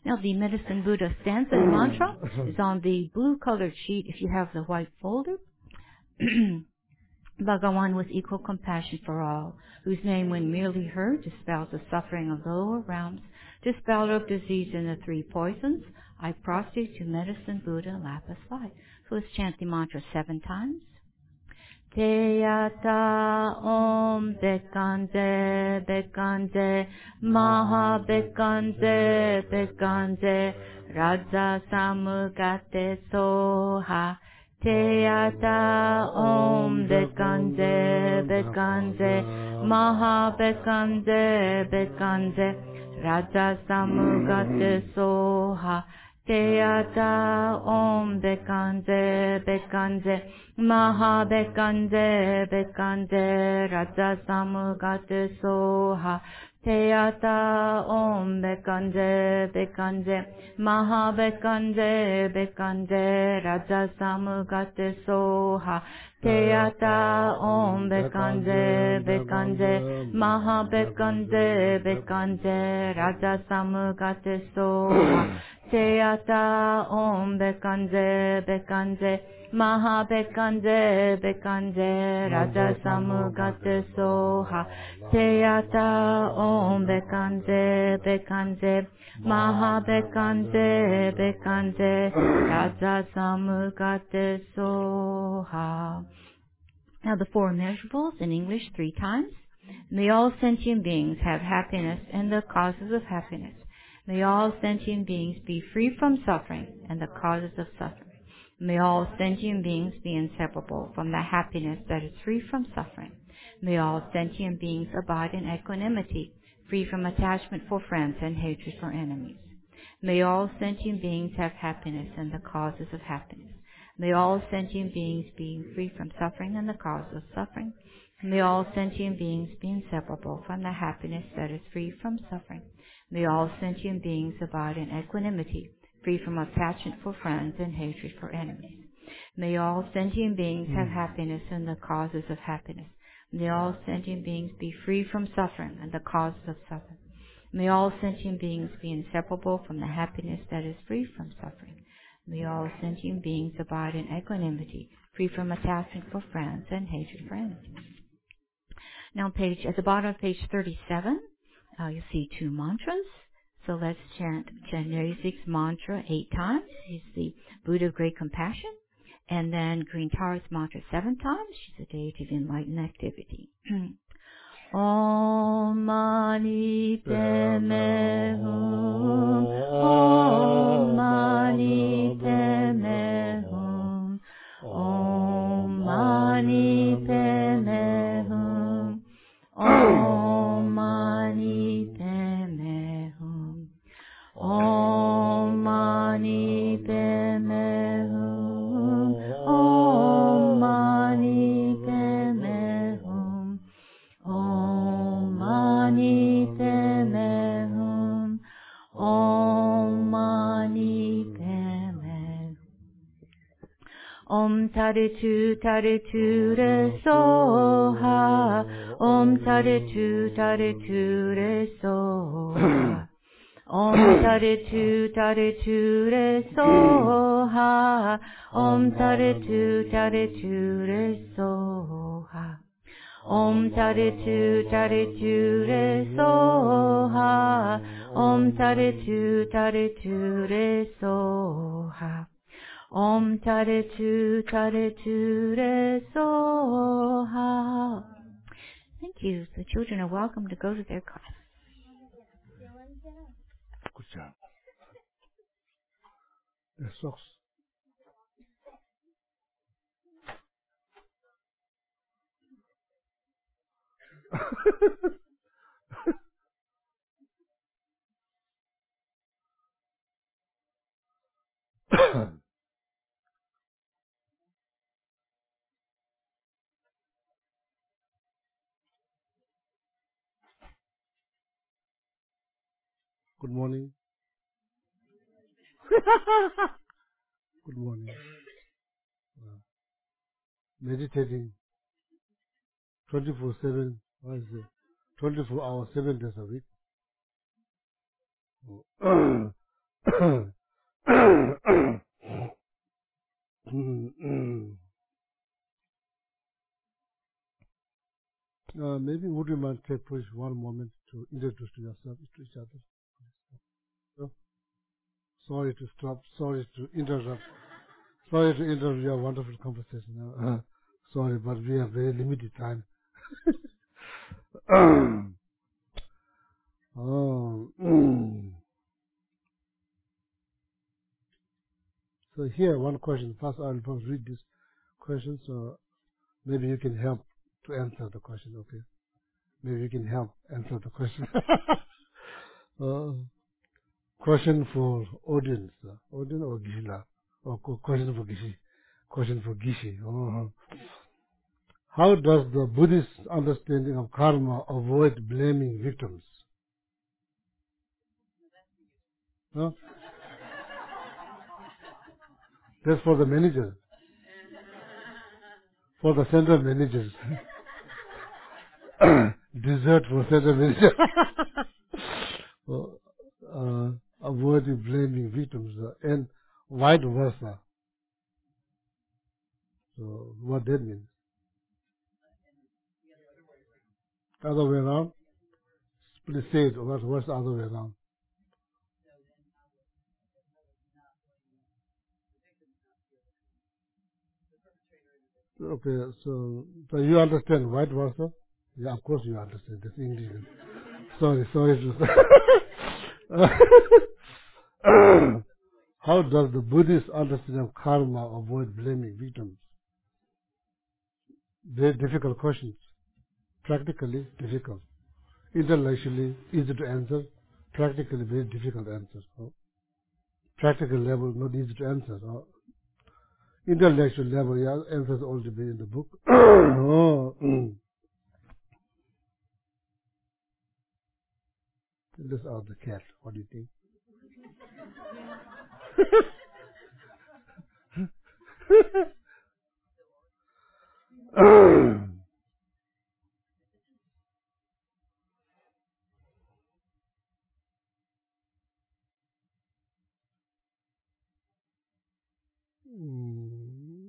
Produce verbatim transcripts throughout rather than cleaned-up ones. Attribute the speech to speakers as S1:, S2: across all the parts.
S1: Now, the Medicine Buddha stanza and mantra is on the blue colored sheet if you have the white folder. Bhagawan with equal compassion for all, whose name when merely heard dispels the suffering of the lower realms, dispeller of disease and the three poisons, I prostrate to Medicine Buddha lapis light. So let's chant the mantra seven times. Teyata Om Bekanje Bekanje Maha Bekanje Bekanje Raja Samugate Soha. Teyata Om Bekanje Bekanje Maha Bekanje Bekanje Raja Samugate Soha. Teyata Om Bekanje Bekanje Maha Bekanje Bekanje Raja Samugate Soha. Teyata Om Bekanje Bekanje Maha Bekanje Bekanje Raja Samugate Soha. Teyata Om Bekanje Bekanje Maha Bekanje Bekanje Raja Samugate Soha. Teyata Om Bekanje Bekanje Maha Bekanje Bekanje Raja Samugate Soha. Teyata Om Bekanje Bekanje Maha Bekanje Bekanje Raja Samugate Soha. Now the four immeasurables in English three times. May all sentient beings have happiness and the causes of happiness. May all sentient beings be free from suffering and the causes of suffering. May all sentient beings be inseparable from the happiness that is free from suffering. May all sentient beings abide in equanimity, free from attachment for friends and hatred for enemies. May all sentient beings have happiness and the causes of happiness. May all sentient beings be free from suffering and the causes of suffering. May all sentient beings be inseparable from the happiness that is free from suffering. May all sentient beings abide in equanimity, free from attachment for friends and hatred for enemies. May all sentient beings have happiness and the causes of happiness. May all sentient beings be free from suffering and the causes of suffering. May all sentient beings be inseparable from the happiness that is free from suffering. May all sentient beings abide in equanimity, free from attachment for friends and hatred for enemies. Now, page at the bottom of page thirty-seven, uh, you see two mantras. So let's chant Chenrezig's mantra eight times. He's the Buddha of Great Compassion. And then Green Tara's mantra seven times. She's a deity of enlightened activity. Om Mani Padme Hum. Om Mani Padme Hum. Om Mani Padme Hum. Om Mani Padme Hum. Om Mani Padme Hum. Om Mani Padme Hum. Om Mani Padme Hum. Om Mani Padme. Om Taritu Taritu Re Soha. Om Taritu Taritu Re Soha. Om Taritu Taritu Re Soha. Om Taritu Taritu Re Soha. Om Taritu Taritu Re Soha. Om Taritu Taritu Re Soha. Om Taritu Taritu Re Soha. Thank you. The children are welcome to go to their class.
S2: Good job. The socks. Good morning. Good morning. Uh, meditating twenty-four seven, what is it? twenty-four hours, seven days a week. Uh, maybe would you mind take please one moment to introduce yourself to each other? So, sorry to stop. Sorry to interrupt. Sorry to interrupt your wonderful conversation. Uh, sorry, but we have very limited time. oh, mm. So here, one question. First, I'll first read this question, so maybe you can help to answer the question. Okay? Maybe you can help answer the question. uh, question for audience, uh, audience or Gishila, or question for Gishi, question for Gishi. Uh-huh. How does the Buddhist understanding of karma avoid blaming victims? Huh? That's for the managers, for the center managers. Dessert for center manager. well, uh, avoiding blaming victims uh, and vice versa. So what that means? Other way around? Please say it. What, what's the other way around? Okay, so, so you understand vice versa? Yeah, of course you understand. That's English. sorry, sorry to How does the Buddhist understanding of karma avoid blaming victims? Very difficult questions. Practically difficult. Intellectually easy to answer. Practically very difficult answer. So, practical level not easy to answer. So, intellectual level, yeah, answers already been in the book. oh, mm. Let's out the cat. What do you think? mm.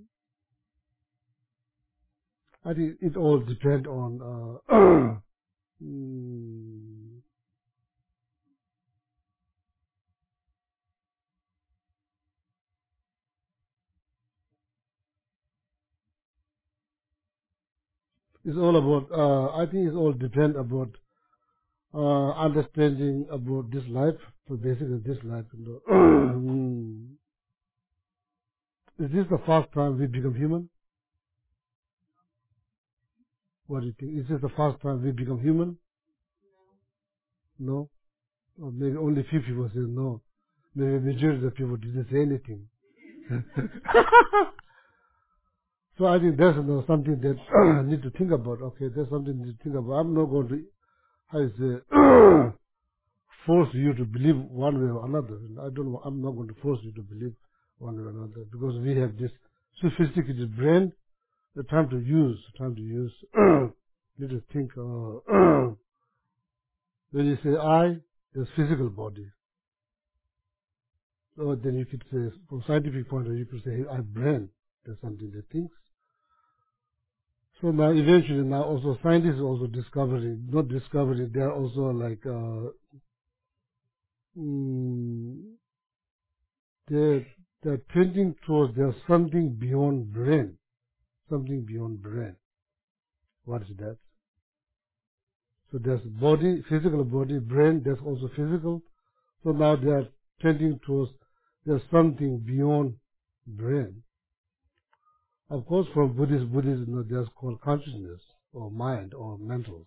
S2: I think it all depends on. Uh, mm, it's all about. Uh, I think it's all depend about uh, understanding about this life. So basically, this life. You know. Is this the first time we become human? What do you think? Is this the first time we become human? No? Or maybe only few people say no. Maybe majority of the people didn't say anything. so I think that's you know, something that I need to think about. Okay, that's something to think about. I'm not going to, how you say, force you to believe one way or another. I don't. I'm not going to force you to believe one way or another because we have this sophisticated brain. The time to use, time to use. need to think. Uh, when you say I, there's physical body. So then you could say, from scientific point of view, you could say, hey, I brain. There's something that thinks. So now eventually now also scientists are also discovering, not discovering, they're also like, uh, mm, they're, they're tending towards there's something beyond brain. Something beyond brain. What is that? So there's body, physical body, brain, there's also physical. So now they are tending towards there's something beyond brain. Of course, from Buddhist Buddhism, you know, there's called consciousness or mind or mental.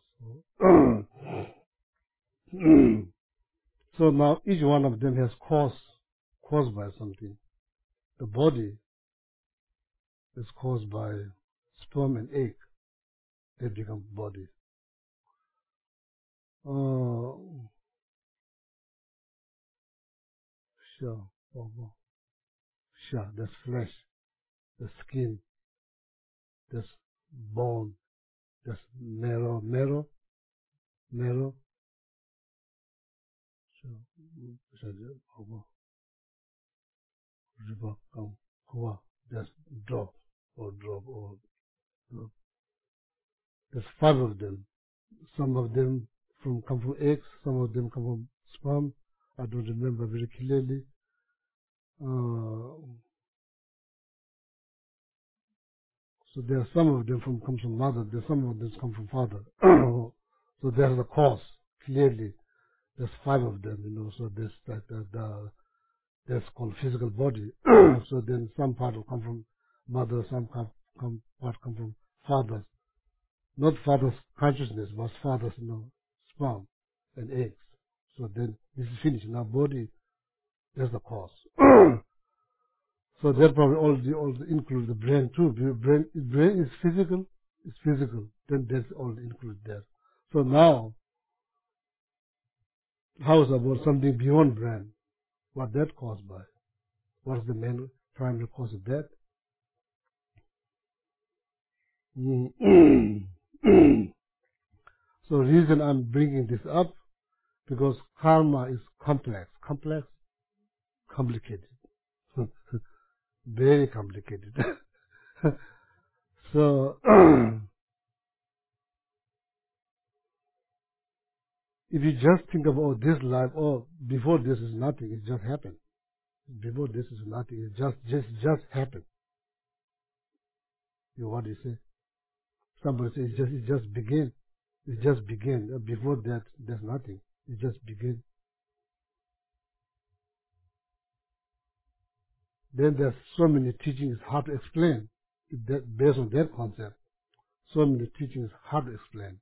S2: So now each one of them has cause, caused by something. The body is caused by sperm and egg. They become body. Uh, sure, oh, oh. Sure, that's flesh, the skin, that's bone, that's marrow, marrow, marrow. Sure, sure, oh, oh. river come, hua, just drop or drop or drop. There's five of them. Some of them from come from eggs, some of them come from sperm. I don't remember very clearly. Uh, so there are some of them from comes from mother. There's some of them come from father. So there's the cause clearly. There's five of them, you know. So there's that the, the that's called physical body. So then some part will come from mother, some come, come part come from father. Not father's consciousness, but father's, you know, sperm and eggs. So then this is finished. Now body, that's the cause. So that probably also, also include the brain too. The brain, if brain is physical, it's physical. Then that's all included there. So now, how is about something beyond brain? What that caused by? What is the main primary cause of that? Mm. So reason I'm bringing this up, because karma is complex, complex, complicated, very complicated. So if you just think about this life, oh, before this is nothing, it just happened. Before this is nothing, it just just just happened. You know what do you say? Somebody says it just it just began. It just began. Before that, there's nothing. It just began. Then there's so many teachings hard to explain. That, based on that concept, so many teachings hard to explain.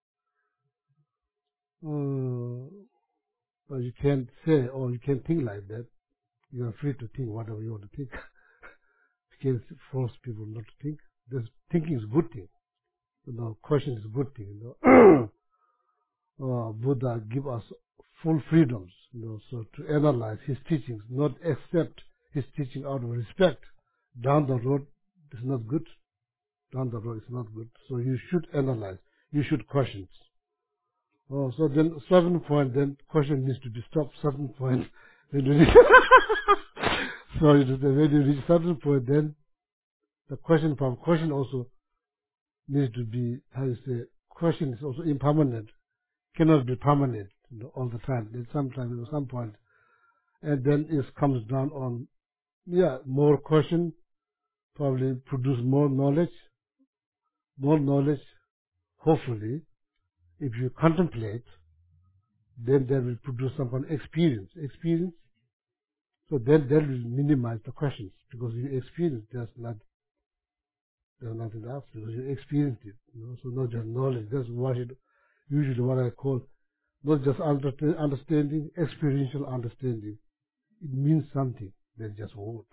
S2: Uh, but you can't say, or you can't think like that. You are free to think whatever you want to think. You can't force people not to think. This thinking is a good thing. You know, question is a good thing. You know, uh, Buddha give us full freedoms. You know, so to analyze his teachings, not accept his teaching out of respect. Down the road, it's not good. Down the road, it's not good. So you should analyze. You should question. Oh, so then certain point, then question needs to be stopped. Certain point, when you reach, sorry, when you reach certain point, then the question from question also needs to be, how you say, question is also impermanent, cannot be permanent, you know, all the time. Then sometimes at some point, and then it comes down on, yeah, more question, probably produce more knowledge, more knowledge. Hopefully, if you contemplate, then that will produce some kind of experience. Experience. So then that will minimize the questions, because you experience, there's not there's nothing else, because you experienced it. You know? So not just knowledge. That's what it, usually what I call not just understanding, experiential understanding. It means something than just word.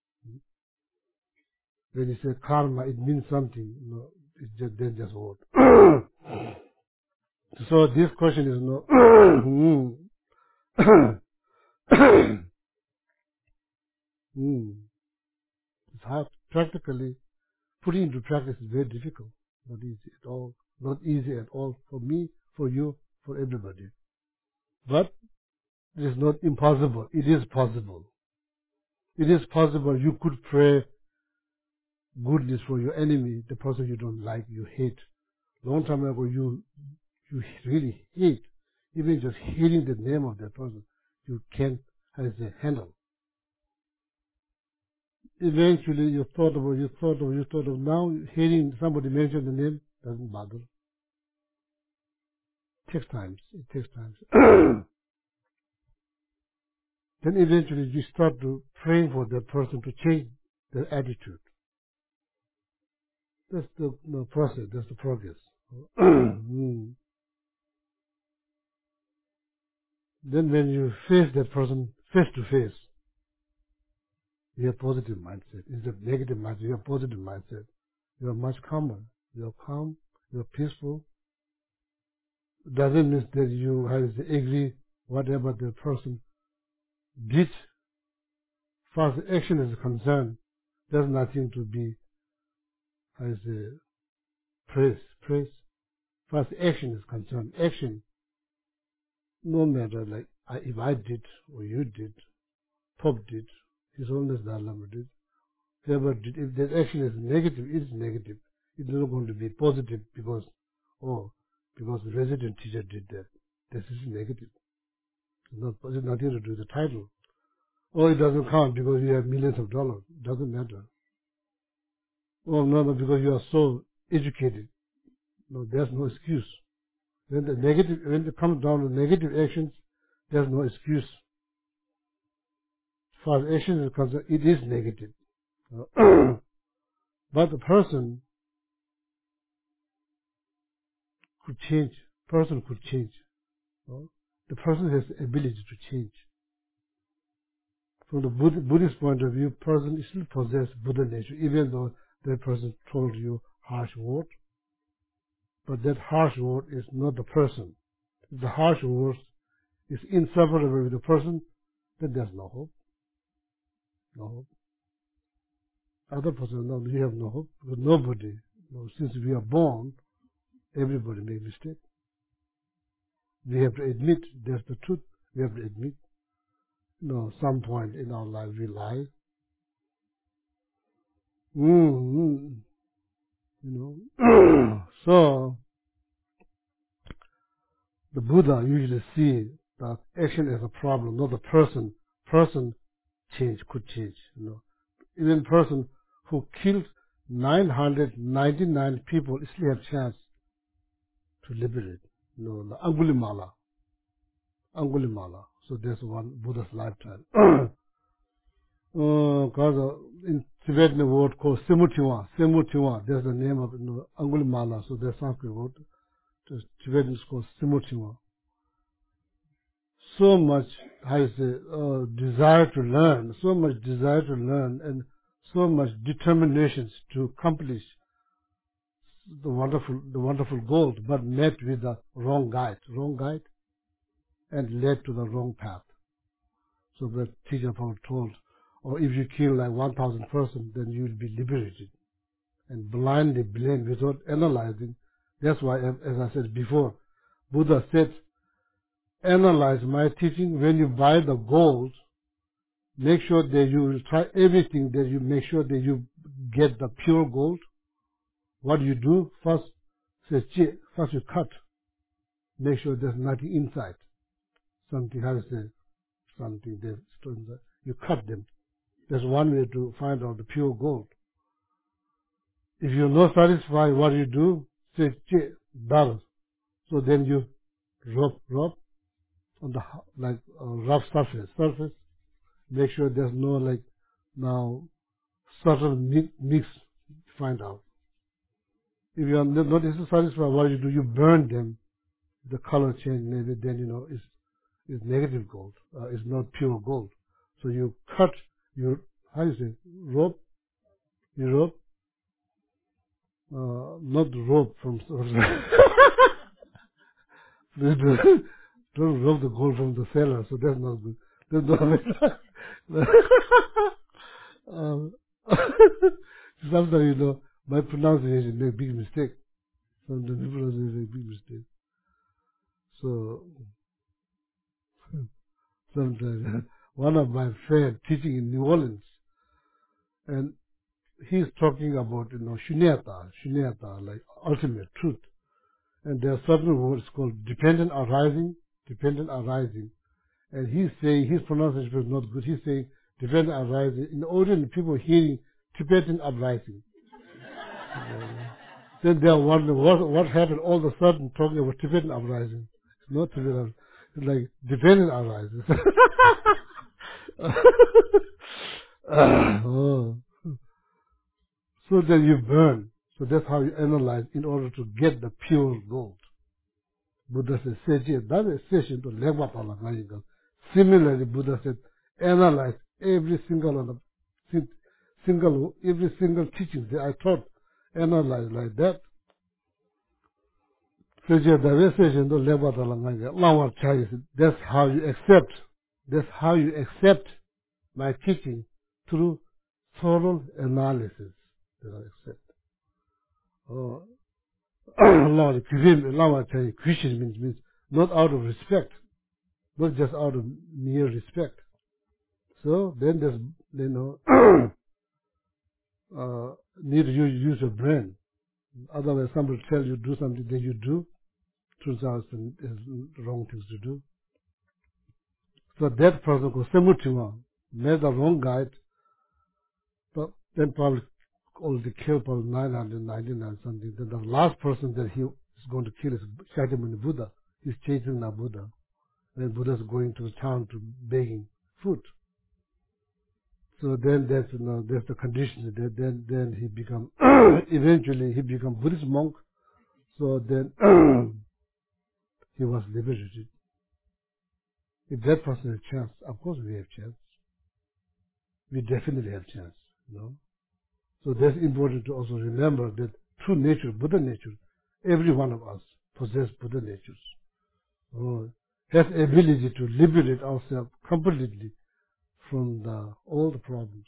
S2: When you say karma, it means something. You know, it's just than just word. So this question is no. mm. It's hard. Practically, putting into practice is very difficult. Not easy at all. Not easy at all for me, for you, for everybody. But it is not impossible. It is possible. It is possible. You could pray goodness for your enemy, the person you don't like, you hate. Long time ago, you you really hate. Even just hearing the name of that person, you can't, how to say, handle. Eventually, you thought about, you thought of, you thought of. Now, hearing somebody mention the name doesn't bother. It takes time. It takes time. Then eventually, you start to praying for that person to change their attitude. That's the, the process. That's the progress. mm. Then when you face that person face to face, you have positive mindset. Instead of negative mindset, you have positive mindset. You are much calmer. You are calm. You are peaceful. It doesn't mean that you have to agree whatever the person did. As far as the action is concerned, there's nothing to be, as a praise, praise. As far as the action is concerned, action, no matter like I, if I did or you did, Pope did, His Holiness Dalai Lama did. Whoever did, if that action is negative, it is negative. It's not going to be positive because, oh, because the resident teacher did that. This is negative. It's, not, it's nothing to do with the title. Or it doesn't count because you have millions of dollars. It doesn't matter. Oh, no, no, because you are so educated. No, there's no excuse. When the negative, when it comes down to negative actions, there's no excuse. As far as action is concerned, it is negative. Uh, but the person could change. Person could change. Uh, the person has the ability to change. From the Buddh, Buddhist point of view, person still possesses Buddha nature, even though that person told you harsh word. But that harsh word is not the person. If the harsh word is inseparable with the person, then there's no hope. No hope. Other person, no, you have no hope. Because nobody, no, since we are born, everybody makes mistakes. We have to admit, that's the truth. We have to admit, you know, some point in our life we lie. Mm-hmm. You know, so the Buddha usually see that action as a problem, not the person. Person change could change. You know, even person who killed nine hundred ninety-nine people still have chance to liberate. You know, the Angulimala. Angulimala. So there's one Buddha's lifetime. Because uh, in Tibetan word called Semutiwa, Semutiwa, there's the name of, you know, Angulimala. So there's Sanskrit word. The Tibetan is called Semutiwa. So much, how you say, uh, desire to learn, so much desire to learn, and so much determination to accomplish the wonderful, the wonderful goal, but met with the wrong guide, wrong guide, and led to the wrong path. So the teacher told, or if you kill like one thousand persons, then you will be liberated, and blindly blame without analyzing. That's why, as I said before, Buddha said, analyze my teaching. When you buy the gold, make sure that you will try everything that you make sure that you get the pure gold. What do you do? First, says, first you cut. Make sure there's nothing inside. Something, how to say, something there. You cut them. There's one way to find out the pure gold. If you're not satisfied, what do you do? Say, dull. So then you rub, rub on the like uh, rough surface. Surface. Make sure there's no like now subtle mix. Find out. If you are not satisfied, what do you do? You burn them. The color change, maybe then you know it's it's negative gold. Uh, it's not pure gold. So you cut. You how do you say rope? You rope. Uh, not rope from. Don't rob the gold from the seller, so that's not good. That's not um, sometimes, you know, my pronunciation make big mistake. Sometimes people make big mistake. So, sometimes, one of my friends teaching in New Orleans, and he's talking about, you know, shunyata, shunyata, like ultimate truth. And there are certain words called dependent arising, dependent arising. And he's saying, his pronunciation is not good. He's saying dependent arising. In the audience, people hearing Tibetan uprising. uh, then they are wondering what, what happened all of a sudden talking about Tibetan uprising. It's not Tibetan, it's like dependent arising. uh, oh. So then you burn. So that's how you analyze in order to get the pure gold. Buddha said, Seje, that is session to Legwapala Mayigal. Similarly, Buddha said, analyze every single, single, every single teaching that I taught, analyze like that. Seje, that is session to Legwapala Mayigal. Lawa Chai said, that's how you accept, that's how you accept my teaching through thorough analysis that I accept. Oh. Lord, Christian means, means not out of respect, not just out of mere respect. So then there's, you know, uh, need to use, use your brain. Otherwise, somebody tells you do something, then you do. Turns out it's, it's the wrong things to do. So that person goes semutima, made the wrong guide, but then probably only killed probably nine hundred ninety-nine something. Then the last person that he is going to kill is Shakyamuni Buddha. He's chasing the Buddha. When Buddha is going to the town to begging food. So then that's, you know, that's the condition. That then then he become eventually he become Buddhist monk. So then he was liberated. If that person has a chance, of course we have chance. We definitely have chance, you know. So that's important to also remember that true nature, Buddha nature, every one of us possess Buddha natures. Oh, has ability to liberate ourselves completely from the, all the problems.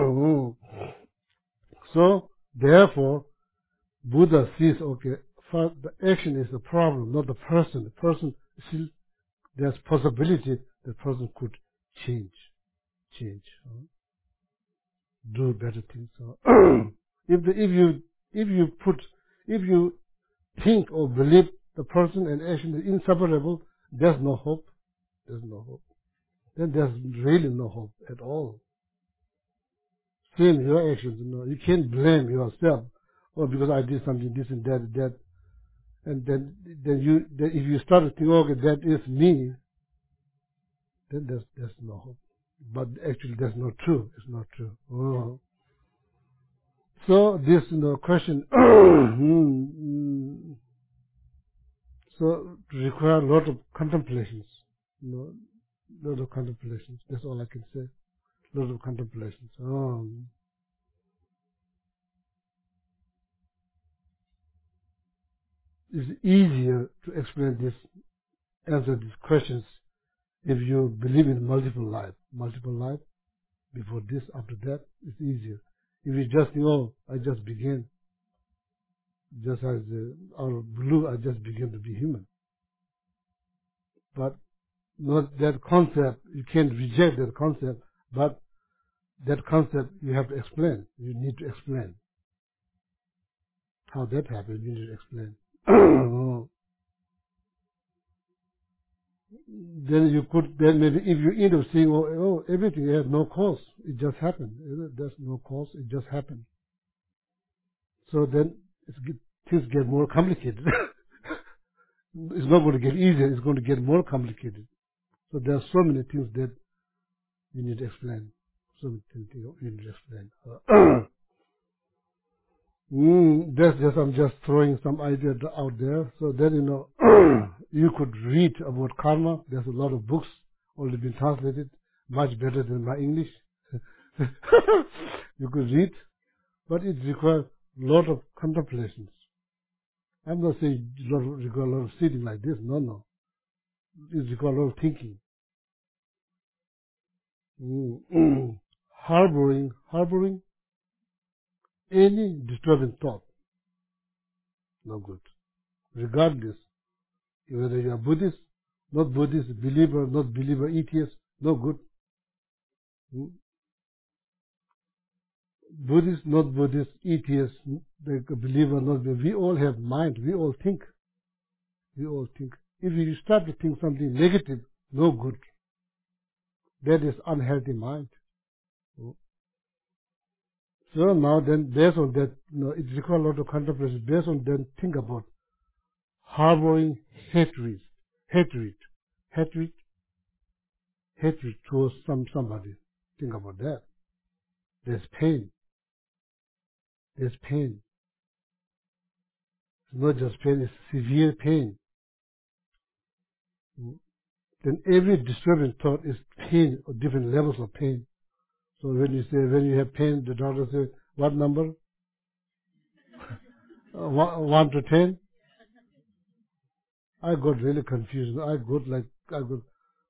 S2: So therefore, Buddha sees, okay, first the action is the problem, not the person. The person, still, there's possibility the person could change, change, uh, do better things. So if the, if you if you put if you think or believe the person and action is inseparable, there's no hope. There's no hope. Then there's really no hope at all. Same your actions, you know, you can't blame yourself. Oh, because I did something, this and that, that, and then then you then if you start to think, okay, that is me, then there's there's no hope. But actually, that's not true. It's not true. Oh. So this, you know, question, so require a lot of contemplations, you know, a lot of contemplations. That's all I can say. A lot of contemplations. Oh. It's easier to explain this, answer these questions if you believe in multiple life. Multiple life, before this, after that, it's easier. If you just think, oh, I just began, just as uh, out of blue, I just began to be human. But not that concept, you can't reject that concept, but that concept you have to explain. You need to explain. How that happened, you need to explain. Then you could, then maybe if you end up saying, oh, oh, everything has no cause, it just happened. There's no cause, it just happened. So then it's get, things get more complicated. It's not going to get easier, it's going to get more complicated. So there are so many things that you need to explain. So many things you need to explain. Uh, mm, that's just, I'm just throwing some ideas out there. So then, you know, you could read about karma. There's a lot of books already been translated, much better than my English. You could read, but it requires a lot of contemplations. I'm not saying it requires a lot of sitting like this. No, no. It requires a lot of thinking. Mm. harboring, harboring any disturbing thought, no good. Regardless, whether you are Buddhist, not Buddhist, believer, not believer, atheist, no good. Mm. Buddhist, not Buddhist, atheist, like a believer, not believer, we all have mind, we all think. We all think. If you start to think something negative, no good. That is unhealthy mind. Mm. So now then, based on that, you know, it requires a lot of contemplation. Based on that, think about harboring hatred, hatred, hatred, hatred towards some somebody. Think about that. There's pain. There's pain. It's not just pain, it's severe pain. Then every disturbing thought is pain, or different levels of pain. So when you say, when you have pain, the doctor says, what number? uh, one, one to ten? I got really confused. I got like, I got,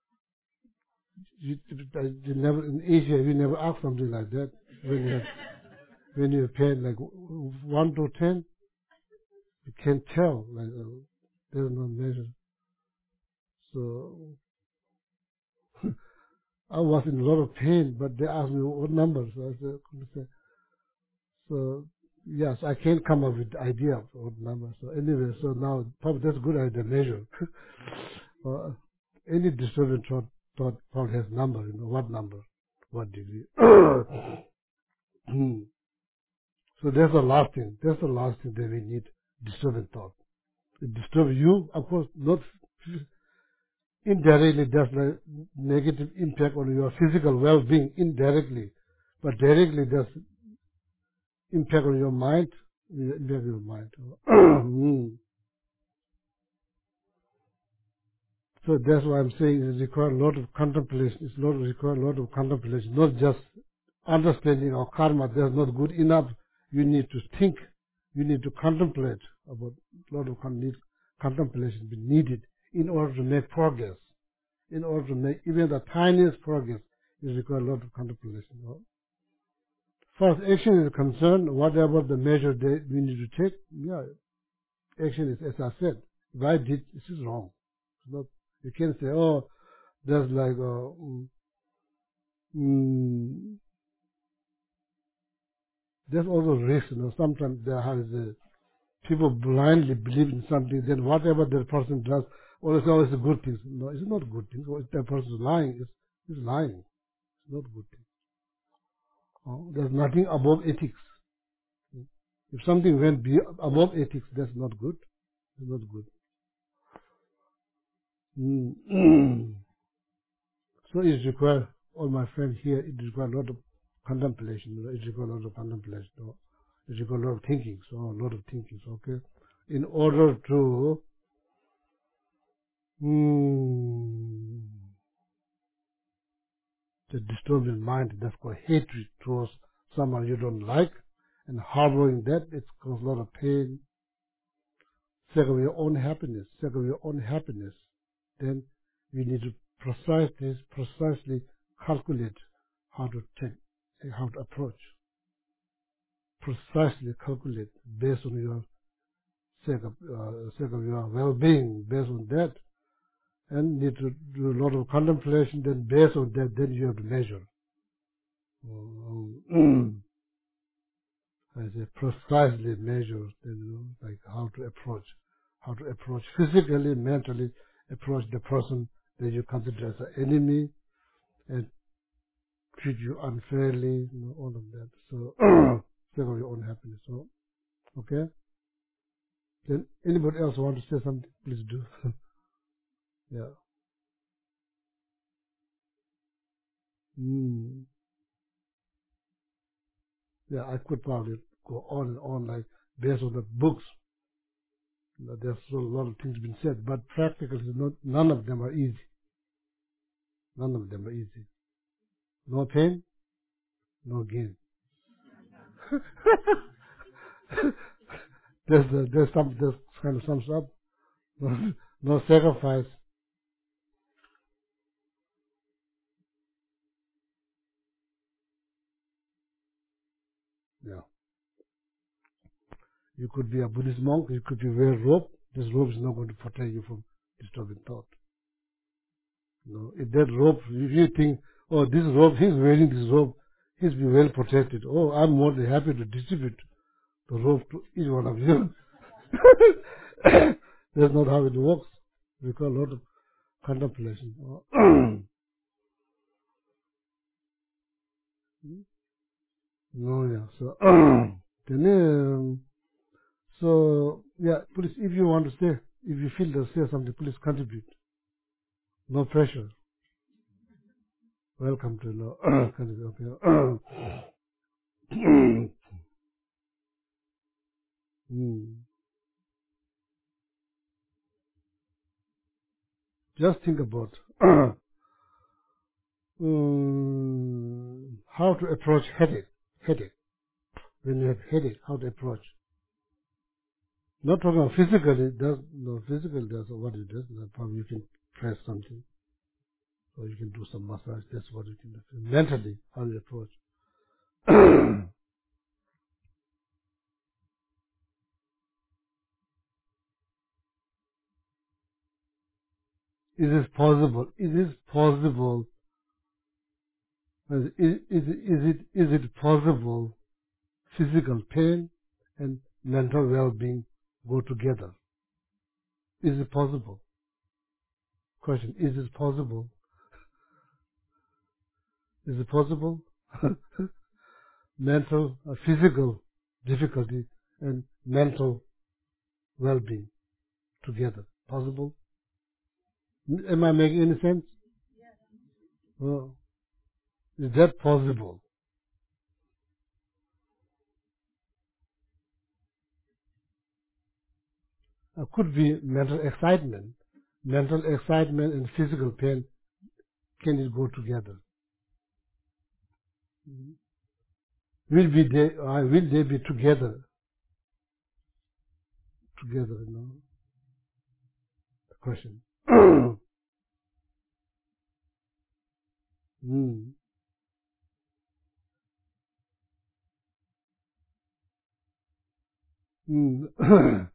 S2: you, you never, in Asia, we never ask something like that. When you have, when you have pain, like one to ten, you can't tell. Like, uh, there's no measure. So, I was in a lot of pain, but they asked me what number. So I said, couldn't say. So yes, I can't come up with the idea of what number. So anyway, so now probably that's a good idea measure. uh, any disturbance thought, thought probably has number. You know what number, what degree. Hmm. So that's the last thing. That's the last thing that we need. Disturbing thought. It disturbs you, of course, not indirectly. That's the negative impact on your physical well-being indirectly, but directly that's impact on your mind. Impact on your mind. Hmm. So that's why I'm saying it requires a lot of contemplation. It's not require a lot of contemplation, not just understanding our karma. That's not good enough. You need to think. You need to contemplate about a lot of con- need, contemplation be needed in order to make progress. In order to make even the tiniest progress, it requires a lot of contemplation. First, action is concerned. Whatever the measure that we need to take, yeah, action is, as I said, if I did, this is wrong. It's not. You can't say, oh, there's like a, mm, mm, there's also risk. You know, sometimes there is a, people blindly believe in something. Then whatever that person does, well, it's always a good thing. No, it's not good thing. If that person is lying, it's, it's lying. It's not good thing. Oh, there's nothing above ethics. If something went be above ethics, that's not good. It's not good. Mm. So it requires, all my friends here, it requires a lot of contemplation. It requires a lot of contemplation. It requires a lot of thinking. So a lot of thinking. Okay, in order to mm, to disturb your mind, that's called hatred towards someone you don't like, and harboring that, it causes a lot of pain. Second, of your own happiness. Second, of your own happiness. Then you need to precisely, precisely calculate how to take, how to approach. Precisely calculate based on your sake of, uh, sake of your well-being, based on that, and need to do a lot of contemplation. Then based on that, then you have to measure. Um, I say precisely measure, then, you know, like how to approach, how to approach physically, mentally, approach the person that you consider as an enemy and treat you unfairly, you know, all of that. So, think of your own happiness. So, okay. Then anybody else want to say something? Please do. Yeah. Mm. Yeah, I could probably go on and on, like based on the books. You know, there's a lot of things been said, but practically, not, none of them are easy. None of them are easy. No pain, no gain. there's the, there's some there's kind of sums up. No, no sacrifice. Yeah. You could be a Buddhist monk. You could be wear a robe. This robe is not going to protect you from disturbing thought. You know, if that robe, if you think, oh, this robe, he's wearing this robe, he's be well protected. Oh, I'm more than happy to distribute the robe to each one of you. That's not how it works. Because a lot of contemplation. No, yeah. So, then, um, so yeah, please, if you want to say, if you feel to say something, please contribute. No pressure. Welcome to no contribute. Okay. mm. Just think about um, how to approach headache. Headache. When you have headache, how to approach. Not talking about physically. Does no physically? That's what it does. Probably you can press something, or you can do some massage. That's what you can do. Mentally, how you approach. Is it possible? It is possible Is, is, is, it, is it possible physical pain and mental well-being go together? Is it possible? Question, is it possible? Is it possible? Mental, uh, physical difficulty and mental well-being together. Possible? Am I making any sense? Well, is that possible? It could be mental excitement. Mental excitement and physical pain, can it go together? Will be they, uh, will they be together? Together, you know. The question. mm. Mm.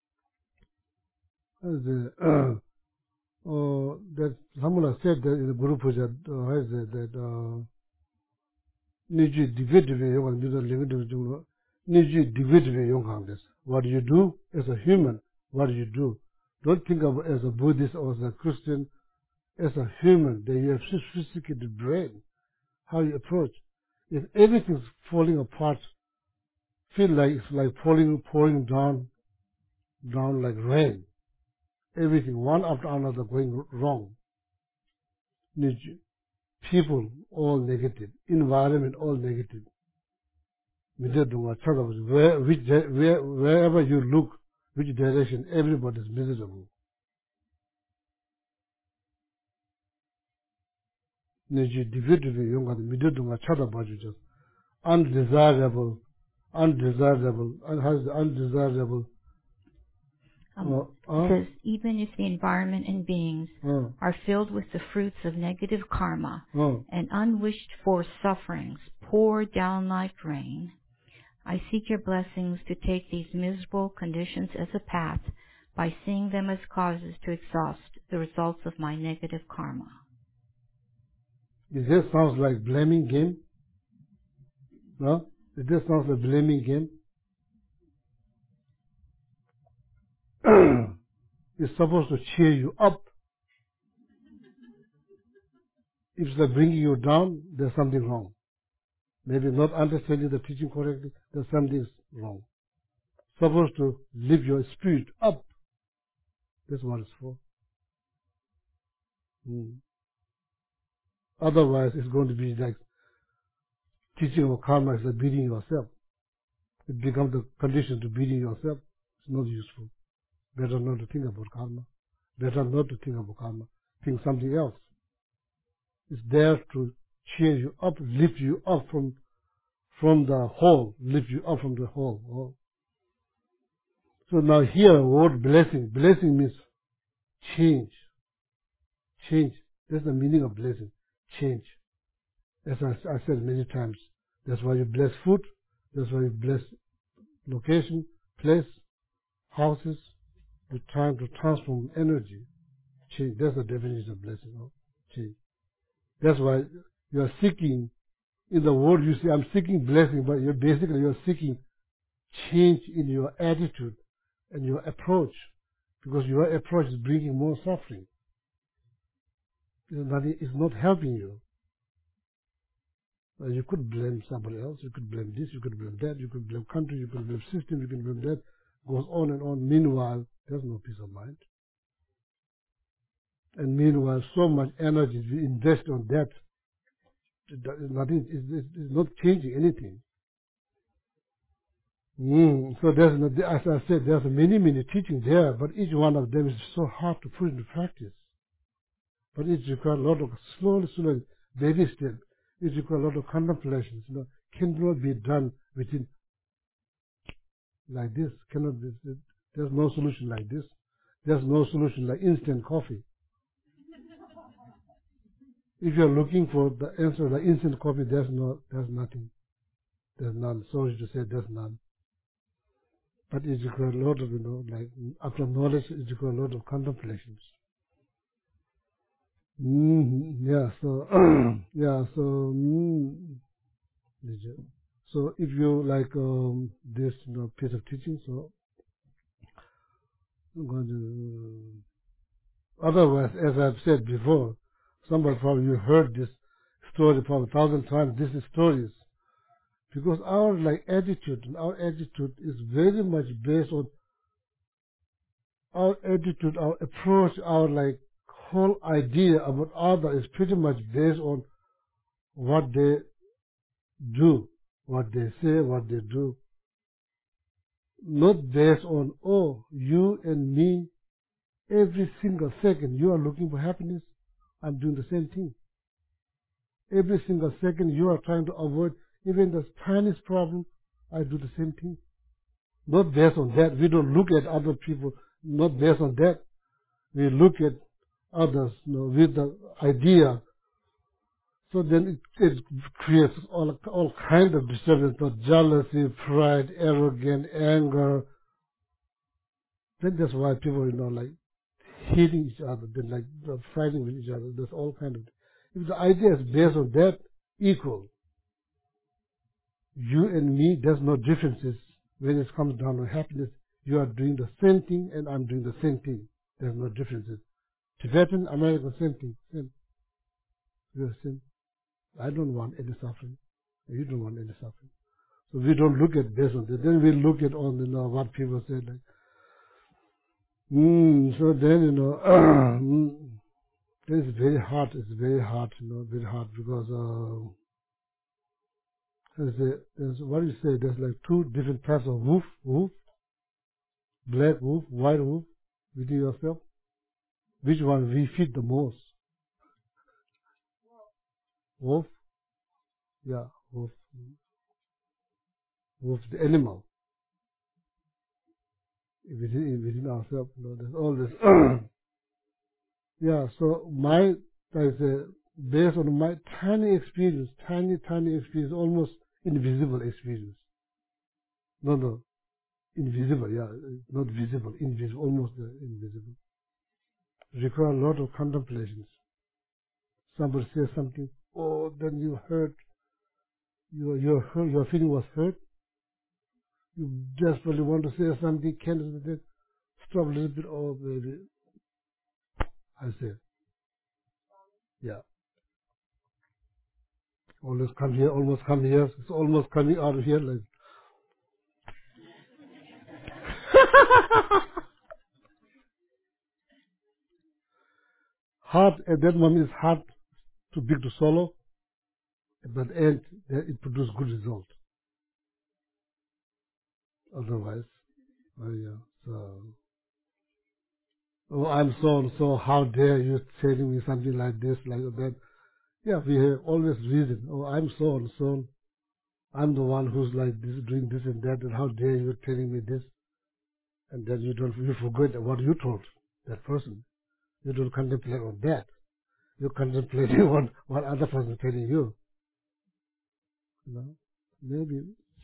S2: the, uh, uh, that someone said that in the group that uh, has that, that uh, Niji divided young Niji divided young. What do you do as a human? What do you do? Don't think of as a Buddhist or as a Christian. As a human, that you have sophisticated brain. How you approach. If everything's falling apart, feel like it's like falling, pouring down, down like rain. Everything, one after another, going wrong. People, all negative. Environment, all negative. Where, which, where, wherever you look, which direction, everybody is miserable. Undesirable, undesirable, undesirable.
S1: Um,
S2: uh, uh,
S1: it says, even if the environment and beings
S2: uh,
S1: are filled with the fruits of negative karma
S2: uh,
S1: and unwished for sufferings pour down like rain, I seek your blessings to take these miserable conditions as a path by seeing them as causes to exhaust the results of my negative karma.
S2: It just sounds like blaming game. No? It just sounds like blaming game. It's supposed to cheer you up. If it's like bringing you down, there's something wrong. Maybe not understanding the teaching correctly, there's something wrong. Supposed to lift your spirit up. That's what it's for. Mm. Otherwise, it's going to be like teaching of karma is like beating yourself. It becomes the condition to beating yourself. It's not useful. Better not to think about karma. Better not to think about karma. Think something else. It's there to cheer you up, lift you up from from the hole, lift you up from the hole. Oh. So now here, word blessing. Blessing means change. Change. That's the meaning of blessing. Change. As I, I said many times, that's why you bless food. That's why you bless location, place, houses. You're trying to transform energy. Change. That's the definition of blessing. Oh. Change. That's why you are seeking, in the word you say, I'm seeking blessing, but you're basically you're seeking change in your attitude and your approach, because your approach is bringing more suffering. It's not helping you. You could blame somebody else, you could blame this, you could blame that, you could blame country, you could blame system, you could blame that. Goes on and on. Meanwhile, there's no peace of mind. And meanwhile, so much energy is invested on that. Nothing is not changing anything. Mm. So there's, as I said, there's many, many teachings there, but each one of them is so hard to put into practice. But it requires a lot of slowly, slowly, baby steps. It requires a lot of contemplations. You know, cannot be done within like this. Cannot be. There's no solution like this. There's no solution like instant coffee. If you're looking for the answer like instant coffee, there's no, there's nothing. There's none. Sorry to say, there's none. But it requires a lot of, you know, like after knowledge, it requires a lot of contemplations. Mm-hmm. Yeah, so, yeah, so, mm, so if you like um, this you know, piece of teaching, so I'm going to, otherwise, as I've said before, somebody probably you heard this story probably a thousand times, this is stories. Because our like attitude and our attitude is very much based on our attitude, our approach, our like whole idea about other is pretty much based on what they do, what they say, what they do. Not based on, oh, you and me, every single second you are looking for happiness, I'm doing the same thing. Every single second you are trying to avoid even the tiniest problem, I do the same thing. Not based on that. We don't look at other people, not based on that. We look at others you know, with the idea. So then it, it creates all, all kinds of disturbance, not jealousy, pride, arrogance, anger. Then that's why people, you know, like hating each other, then like fighting with each other. There's all kind of. If the idea is based on that, equal. You and me, there's no differences when it comes down to happiness. You are doing the same thing, and I'm doing the same thing. There's no differences. Tibetan, American, same thing. Same. We're same. I don't want any suffering. You don't want any suffering. So we don't look at based on that. Then we look at all you know what people say like. Mm, so then you know, mm, it's very hard. It's very hard, you know, very hard because uh, there's, a, there's what do you say? There's like two different types of wolf, wolf, black wolf, white wolf within yourself. Which one we feed the most? Wolf, yeah, wolf, wolf, the animal within within ourselves. You know, there's all this. Yeah, so my like I say, based on my tiny experience, tiny tiny experience, almost invisible experience. No, no, invisible. Yeah, not visible, invisible, almost uh, invisible. Require a lot of contemplations. Somebody says something, oh, then you hurt. Your your hurt, your feeling was hurt. You desperately want to say something, can't stop a little bit. Oh, baby, I say, yeah. Always come here, almost come here. It's almost coming out of here like. Hard at that moment is hard too big to swallow, but at the end it produces good result. Otherwise, oh yeah, so oh I'm so and so. How dare you telling me something like this, like that? Yeah, we have always reason. Oh, I'm so and so. I'm the one who's like this, doing this and that, and how dare you telling me this? And then you don't, you forget what you told that person. You don't contemplate on that. You contemplate on what other person is telling you. You know, maybe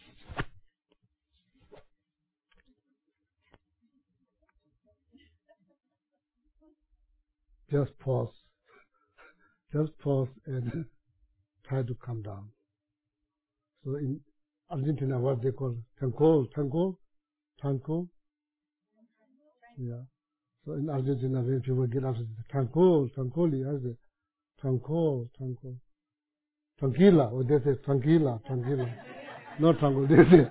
S2: just pause, just pause and try to calm down. So in Argentina, what they call tankol, tankol, tankol, yeah. So in Argentina, when people get up, tankol, tankoli, I say tankol, tankol, tranquila, or they say tranquila, tranquila, not tankol, they say.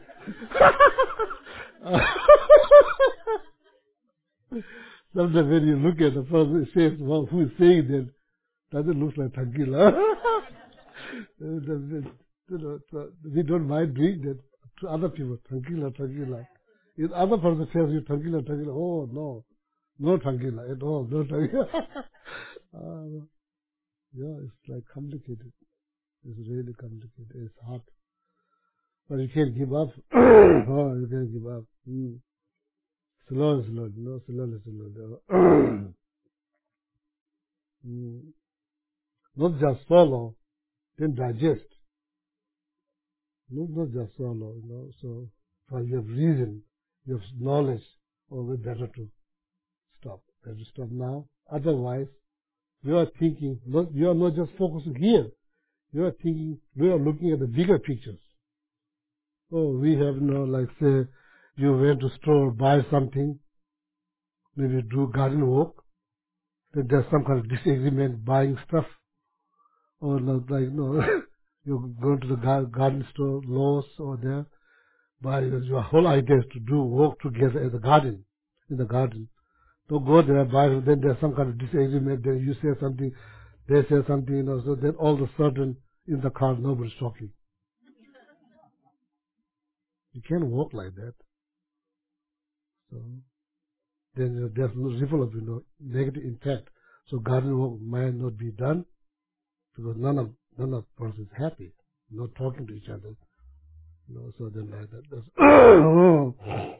S2: Sometimes when you look at the person, it says, well, who is saying that, doesn't look like tranquila. You know, so we don't mind doing that to other people. Tranquila, tranquila. If other person tells you tranquila, tranquila, oh no, no tranquila at all, no tranquila. uh, yeah, it's like complicated. It's really complicated. It's hard, but you can't give up. Oh, you can't give up. Mm. Slow, slow, you know, slowly, slowly. mm. Not just swallow, then digest. Not, not just swallow, you know. So, for you have reason, you have knowledge, always better to stop. Better to stop now. Otherwise, you are thinking, not, you are not just focusing here. You are thinking, you are looking at the bigger pictures. Oh, we have, you know, like say, you went to store, buy something, maybe do garden work, then there's some kind of disagreement buying stuff. Or like, you know, you're going to the garden store, Lowe's or there, buy, your whole idea is to do work together in the garden, in the garden. Don't go there, buy, then there's some kind of disagreement, then you say something, they say something, you know, so then all of a sudden in the car nobody's talking. You can't walk like that. So then you know, there's no ripple of, you know, negative impact. So garden work might not be done because none of none of person is happy, not talking to each other. You know, so then like that. That's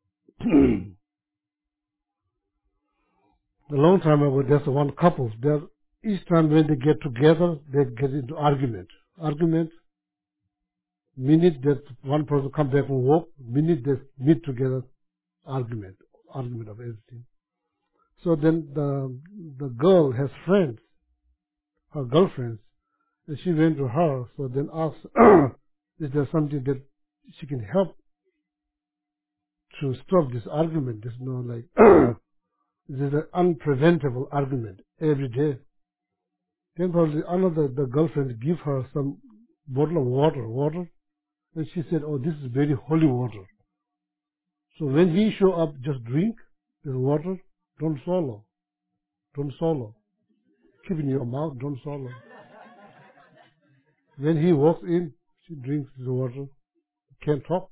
S2: a long time ago, there's one couple. They're, each time when they get together, they get into argument. Argument. Minute that one person come back from work, minute they meet together, argument, argument of everything. So then the the girl has friends, her girlfriends, and she went to her. So then asked, is there something that she can help to stop this argument? There's no like, this is an unpreventable argument every day. Then probably another the girlfriend give her some bottle of water, water, and she said, "Oh, this is very holy water. So when he show up, just drink this water. Don't swallow. Don't swallow. Keep in your mouth. Don't swallow." When he walks in, she drinks the water. Can't talk.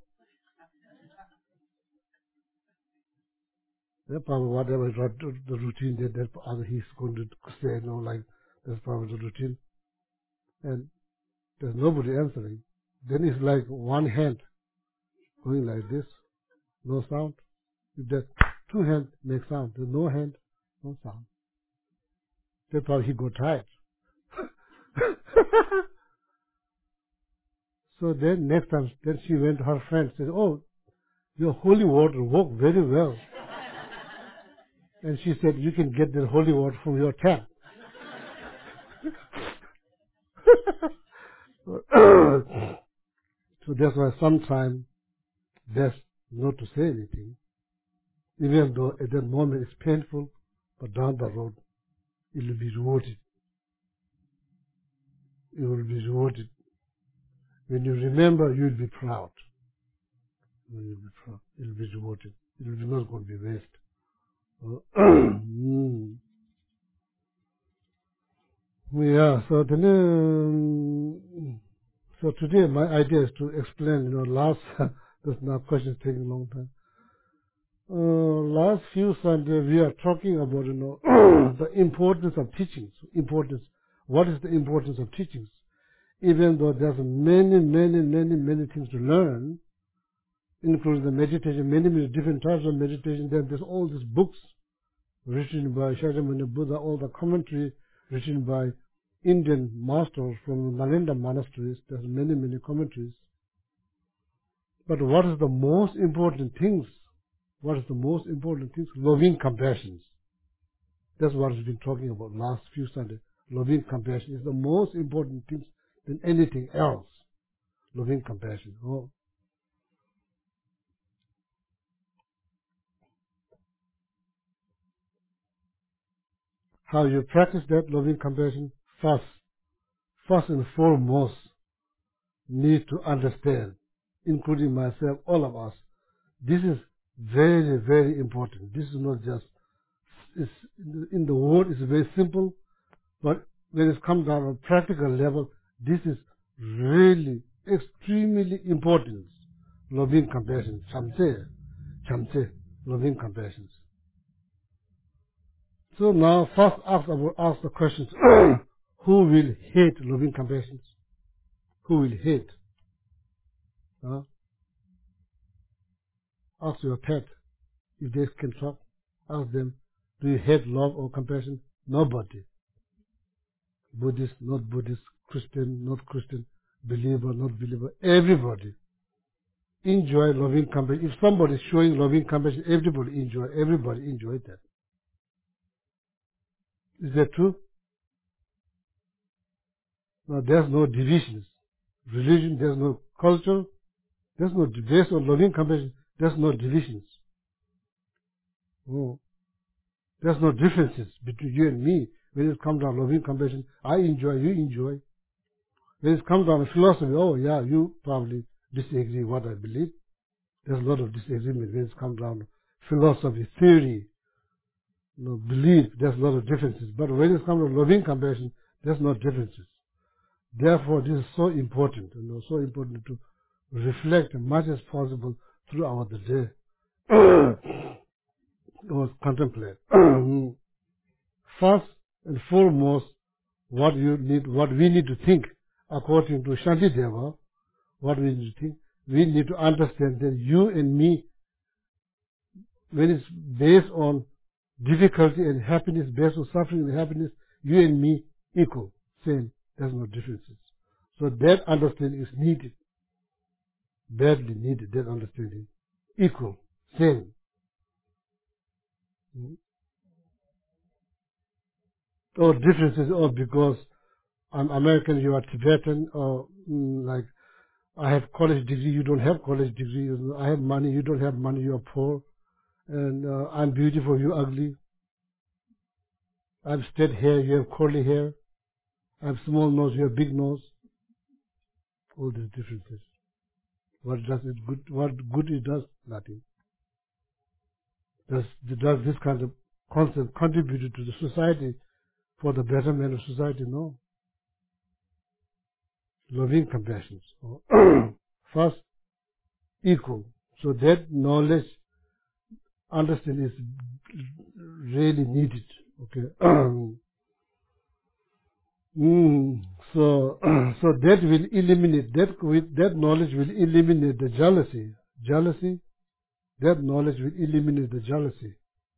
S2: That's probably whatever the routine that, that other he's going to say, you know, like that's probably the routine. And there's nobody answering. Then it's like one hand going like this, no sound. If there's two hands, make sound. There's no hand, no sound. That's how he got tired. So then next time, then she went to her friend, said, "Oh, your holy water worked very well." And she said, "You can get the holy water from your tap." So that's why sometimes best not to say anything, even though at that moment it's painful, but down the road it will be rewarded. It will be rewarded. When you remember, you will be proud. You will be proud. It will be rewarded. It will be not going to be waste. mm. Yeah. So then, um, so today my idea is to explain. You know, last this now question is taking a long time. Uh, last few Sundays we are talking about, you know, the importance of teachings. Importance. What is the importance of teachings? Even though there's many, many, many, many things to learn, including the meditation, many, many different types of meditation. Then there's all these books written by Shakyamuni Buddha, all the commentary written by Indian masters from Nalanda monasteries. There's many, many commentaries. But what is the most important things? What is the most important things? Loving compassion. That's what we've been talking about last few Sundays. Loving compassion is the most important thing than anything else. Loving compassion. Oh. How you practice that loving compassion? First, first and foremost, need to understand, including myself, all of us. This is very, very important. This is not just, it's, in the word it's very simple, but when it comes down on a practical level, this is really extremely important. Loving compassion. Chamse, chamse, loving compassion. So now first ask, ask the questions. Who will hate loving compassion? Who will hate? Huh? Ask your pet if they can talk. Ask them, do you hate love or compassion? Nobody. Buddhist, not Buddhist, Christian, not Christian, believer, not believer, everybody. Enjoy loving compassion. If somebody is showing loving compassion, everybody enjoy, everybody enjoy that. Is that true? Now, there's no divisions. Religion, there's no culture. There's no, based on loving compassion, there's no divisions. Oh. There's no differences between you and me. When it comes down to loving compassion, I enjoy, you enjoy. When it comes down to philosophy, oh yeah, you probably disagree with what I believe. There's a lot of disagreement when it comes down to philosophy, theory, you know, belief. There's a lot of differences. But when it comes to loving compassion, there's no differences. Therefore, this is so important, you know, so important to reflect as much as possible throughout the day. Or contemplate. First and foremost, what you need, what we need to think, according to Shantideva, what we need to think, we need to understand that you and me, when it's based on difficulty and happiness, based on suffering and happiness, you and me equal, same. There's no differences. So that understanding is needed, badly needed. That understanding, equal, same. Or differences, or because I'm American, you are Tibetan, or mm, like I have college degree, you don't have college degree. I have money, you don't have money, you are poor. And uh, I'm beautiful, you ugly. I'm straight hair, you have curly hair. I have small nose, you have big nose. All these differences. What does it good? What good it does? Nothing. Does does this kind of concept contribute to the society for the betterment of society? No. Loving compassion. First, equal. So that knowledge, understanding is really needed. Okay. mm, so, so that will eliminate that. With that knowledge will eliminate the jealousy. Jealousy. That knowledge will eliminate the jealousy.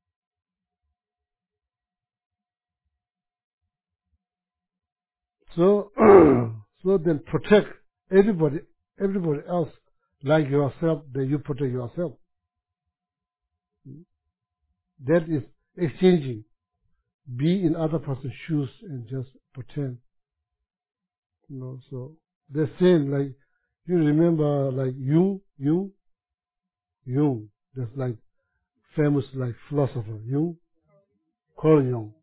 S2: So, so then protect everybody, everybody else like yourself. That you protect yourself. That is exchanging. Be in other person's shoes and just pretend. You know, so the same, like, you remember, like, Jung, Jung, Jung, that's like famous, like, philosopher, Jung, Carl Jung.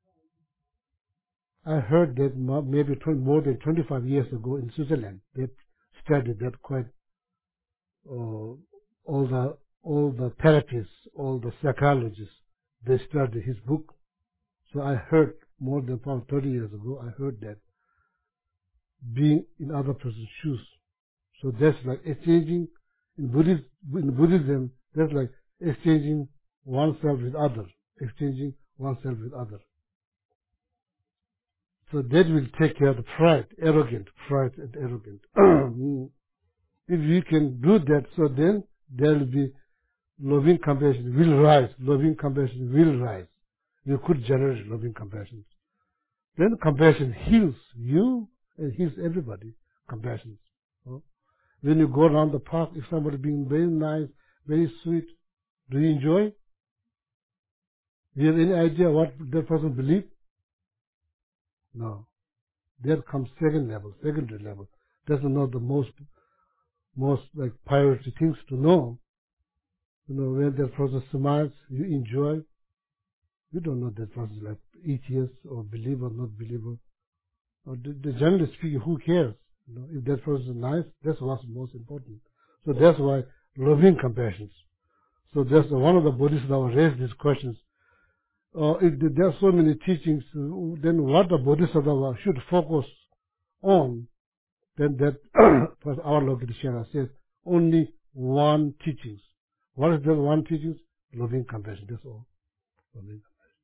S2: I heard that maybe more than twenty-five years ago in Switzerland. They studied that quite, uh, all the, all the therapists, all the psychologists, they studied his book. So I heard more than about thirty years ago, I heard that being in other person's shoes. So that's like exchanging, in Buddhism, in Buddhism, that's like exchanging oneself with other, exchanging oneself with other. So that will take care of the pride, arrogant, pride and arrogant. If you can do that, so then there will be loving compassion will rise, loving compassion will rise. You could generate loving compassion. Then compassion heals you and heals everybody. Compassion. Huh? When you go around the park, if somebody being very nice, very sweet, do you enjoy? Do you have any idea what that person believes? No. There comes second level, secondary level. That's not the most, most like priority things to know. You know, when that person smiles, you enjoy. You don't know that person like atheist or believer or not believer. Or the, the generally speaking, who cares? You know, if that person is nice, that's what's most important. So that's why loving compassion. So that's one of the Bodhisattvas raised these questions. Uh, if there are so many teachings, then what the Bodhisattva should focus on, then that, as our Lokiteshvara says, only one teachings. What is that one teachings? Loving compassion, that's all. Loving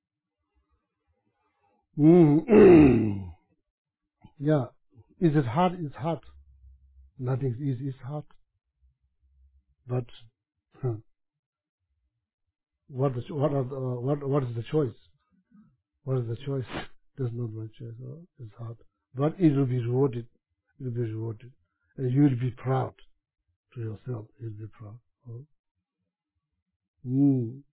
S2: compassion. Mm. Yeah. Is it hard? It's hard. Nothing is easy, it's hard. But huh, what, is, what, are the, uh, what, what is the choice? What is the choice? There's not much choice. Oh, it's hard. But it will be rewarded. It will be rewarded. And you will be proud to yourself. You'll be proud. Oh. Mm.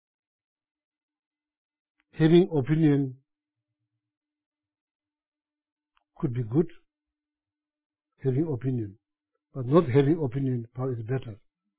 S2: Having opinion could be good, having opinion. But not having opinion probably is better.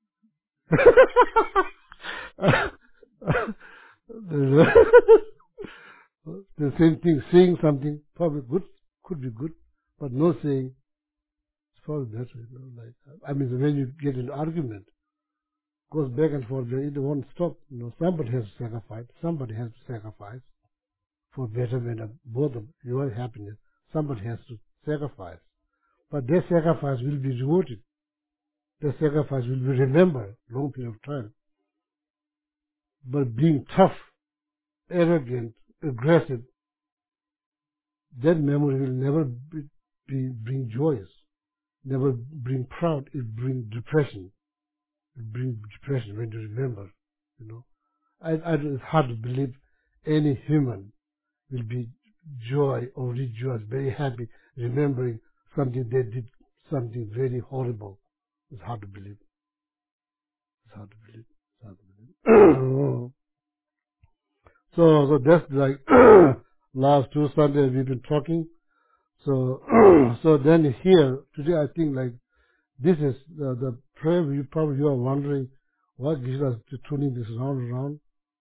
S2: The same thing, saying something probably good, could be good, but no saying is probably better. You know, like, I mean, when you get an argument, goes back and forth, it won't stop. You know, somebody has to sacrifice. Somebody has to sacrifice for betterment of both of your happiness. Somebody has to sacrifice, but their sacrifice will be rewarded. Their sacrifice will be remembered long period of time. But being tough, arrogant, aggressive, that memory will never be, be bring joyous, never bring proud. It brings depression. It brings depression when you remember. You know, I, I, it's hard to believe any human will be joy or rejoice, very happy, remembering something they did, something very horrible. It's hard to believe. It's hard to believe. It's hard to believe. so, so that's like last two Sundays we've been talking. So, so then here today I think like this is the, the prayer. You probably you are wondering what gives us to tuning this round and round.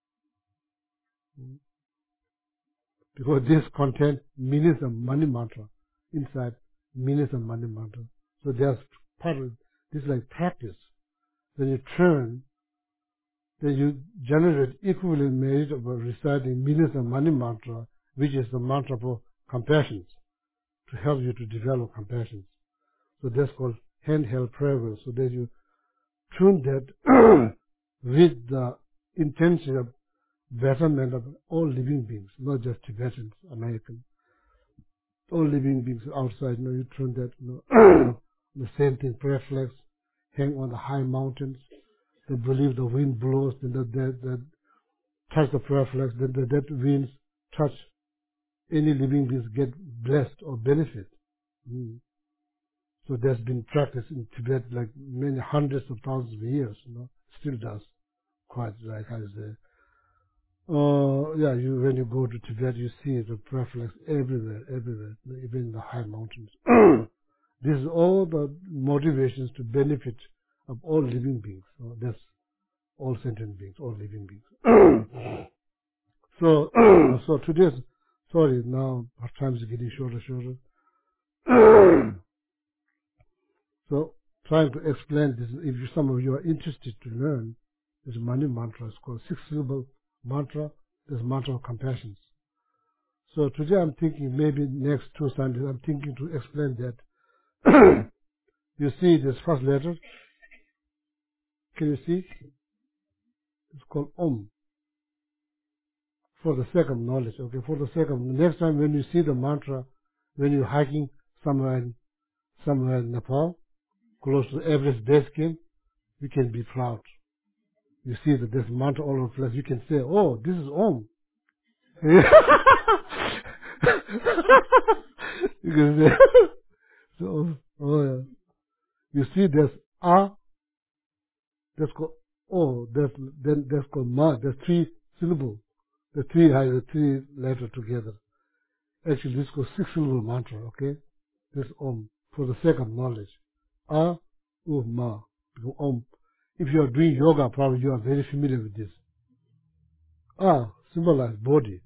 S2: Because this contains millions of money mantra inside, millions of money mantra. So there's part of this is like practice. When you turn, then you generate equivalent merit of reciting millions of money mantra, which is the mantra for compassion, to help you to develop compassion. So that's called handheld prayer. So that you tune that with the intention of betterment of all living beings, not just Tibetans, Americans, all living beings outside. You know, you turn that, you know, the same thing, prayer flags hang on the high mountains. They believe the wind blows, then that that, that touch the prayer flags, then the, that winds touch any living beings get blessed or benefit. Mm. So there's been practice in Tibet like many hundreds of thousands of years, you know, still does quite like I say. Uh, yeah, you when you go to Tibet, you see the prayer flags everywhere, everywhere, even in the high mountains. This is all the motivations to benefit of all living beings. So that's all sentient beings, all living beings. so, so today's, sorry, now our time is getting shorter, shorter. So, trying to explain this, if some of you are interested to learn, this money mantra is called six-syllable mantra. This mantra of compassion. So today I'm thinking maybe next two Sundays I'm thinking to explain that. You see this first letter? Can you see? It's called Om. For the sake of knowledge, okay? For the sake of next time when you see the mantra, when you're hiking somewhere in somewhere in Nepal, close to Everest base camp, you can be proud. You see that there's mantra all over the place. You can say, "Oh, this is Om." You can say, so, oh yeah. You see, there's A, that's called O, that's, then that's called Ma, there's three syllables. The three has the three letters together. Actually, this is called six syllable mantra, okay? This Om, for the sake of knowledge. A, U, Ma, Om. If you are doing yoga, probably you are very familiar with this. A symbolizes body.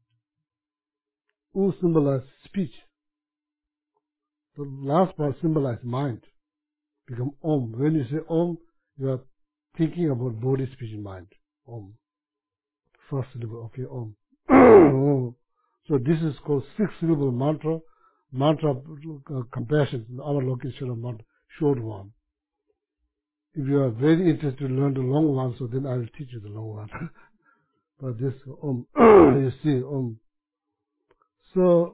S2: U symbolizes speech. The last part symbolizes mind. Become Om. When you say Om, you are thinking about body, speech, and mind. Om. First syllable, okay, Om. So this is called six-syllable mantra. Mantra of uh, compassion, our location of mantra, short one. If you are very interested to learn the long one, so then I will teach you the long one. But this Om, you see, Om. So,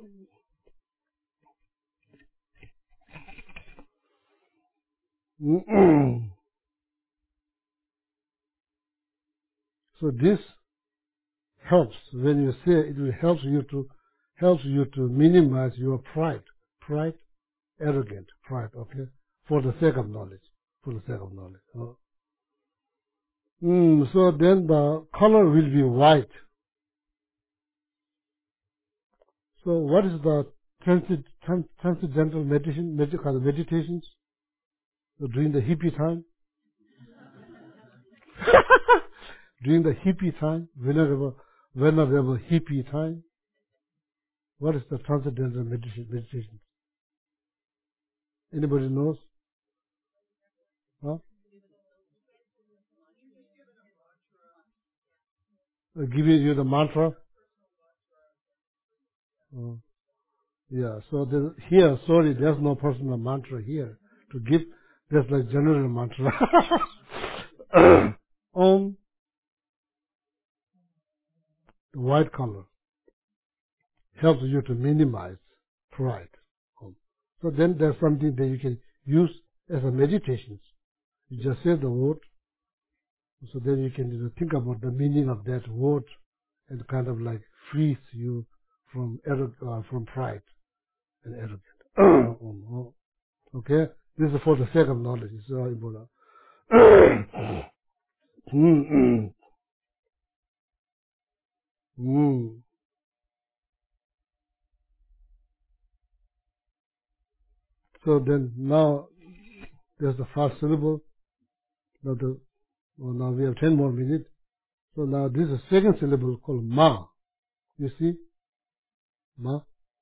S2: so this helps. When you say it will help you to helps you to minimize your pride, pride, arrogant pride. Okay, for the sake of knowledge, for the sake of knowledge. Oh. Mm, so then the color will be white. So what is the transcendental meditation, medical meditations, so during the hippie time, during the hippie time, whenever, whenever hippie time, what is the transcendental meditation? meditation? Anybody knows? Huh? Uh, giving you the mantra. Oh. Yeah, so the, here, sorry, there's no personal mantra here to give. There's like general mantra. Om, the white color, helps you to minimize pride. Om. So then there's something that you can use as a meditation. You just say the word, so then you can you know, think about the meaning of that word and kind of like frees you from uh, from pride and arrogance. Okay, this is for the sake of knowledge. It's very important. mm, mm. So then now there's the first syllable. Now the well, now we have ten more minutes. So now this is second syllable called ma. You see, ma.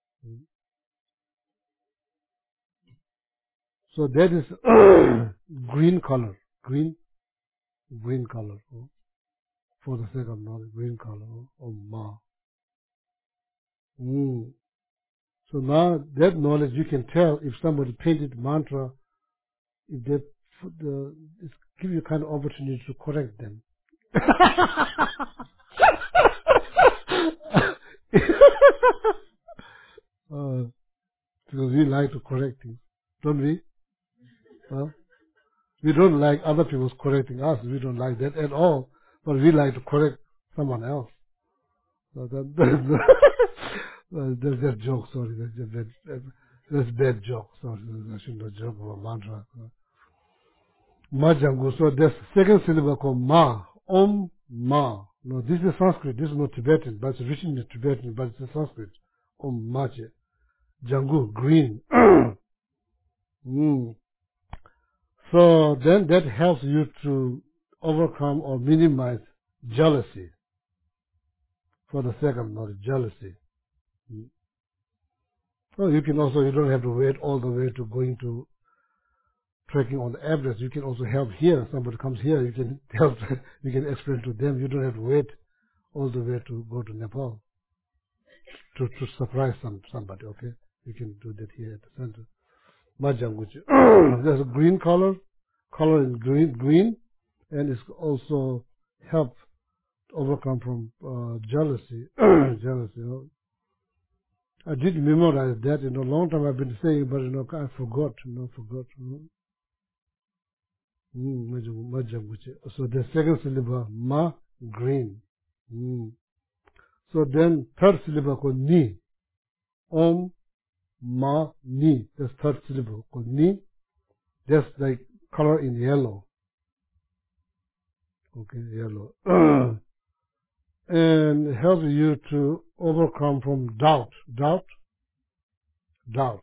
S2: So that is green color, green, green color. Oh, for the sake of knowledge, green color. Oh, oh ma. Mm. So now that knowledge you can tell if somebody painted mantra, if they put the, it give you kind of opportunity to correct them. uh, because we like to correct things, don't we? Huh? We don't like other people's correcting us. We don't like that at all. But we like to correct someone else. So that, that's, that's that joke. Sorry, that's a bad, that's bad joke. Sorry, I shouldn't have joke about mantra. Majangu. So there's second syllable called ma. Om ma. No, this is Sanskrit. This is not Tibetan, but it's written in Tibetan, but it's in Sanskrit. Om maje. Jangu, green. mm. So then that helps you to overcome or minimize jealousy. For the sake of knowledge, jealousy. Mm. So you can also, you don't have to wait all the way to going to trekking on the Everest. You can also help here. Somebody comes here, you can help, you can explain to them. You don't have to wait all the way to go to Nepal to, to surprise some, somebody, okay? You can do that here at the center. Majanguchi. There's a green color, color in green, green, and it's also help overcome from uh, jealousy. jealousy, you know. I did memorize that, you know, a long time I've been saying, but, you know, I forgot, you know, forgot. You know. mm, so the second syllable, ma, green. Mm. So then third syllable called ni. Om, ma, ni. That's third syllable called ni. That's like color in yellow. Okay, yellow. And it helps you to overcome from doubt. Doubt? Doubt.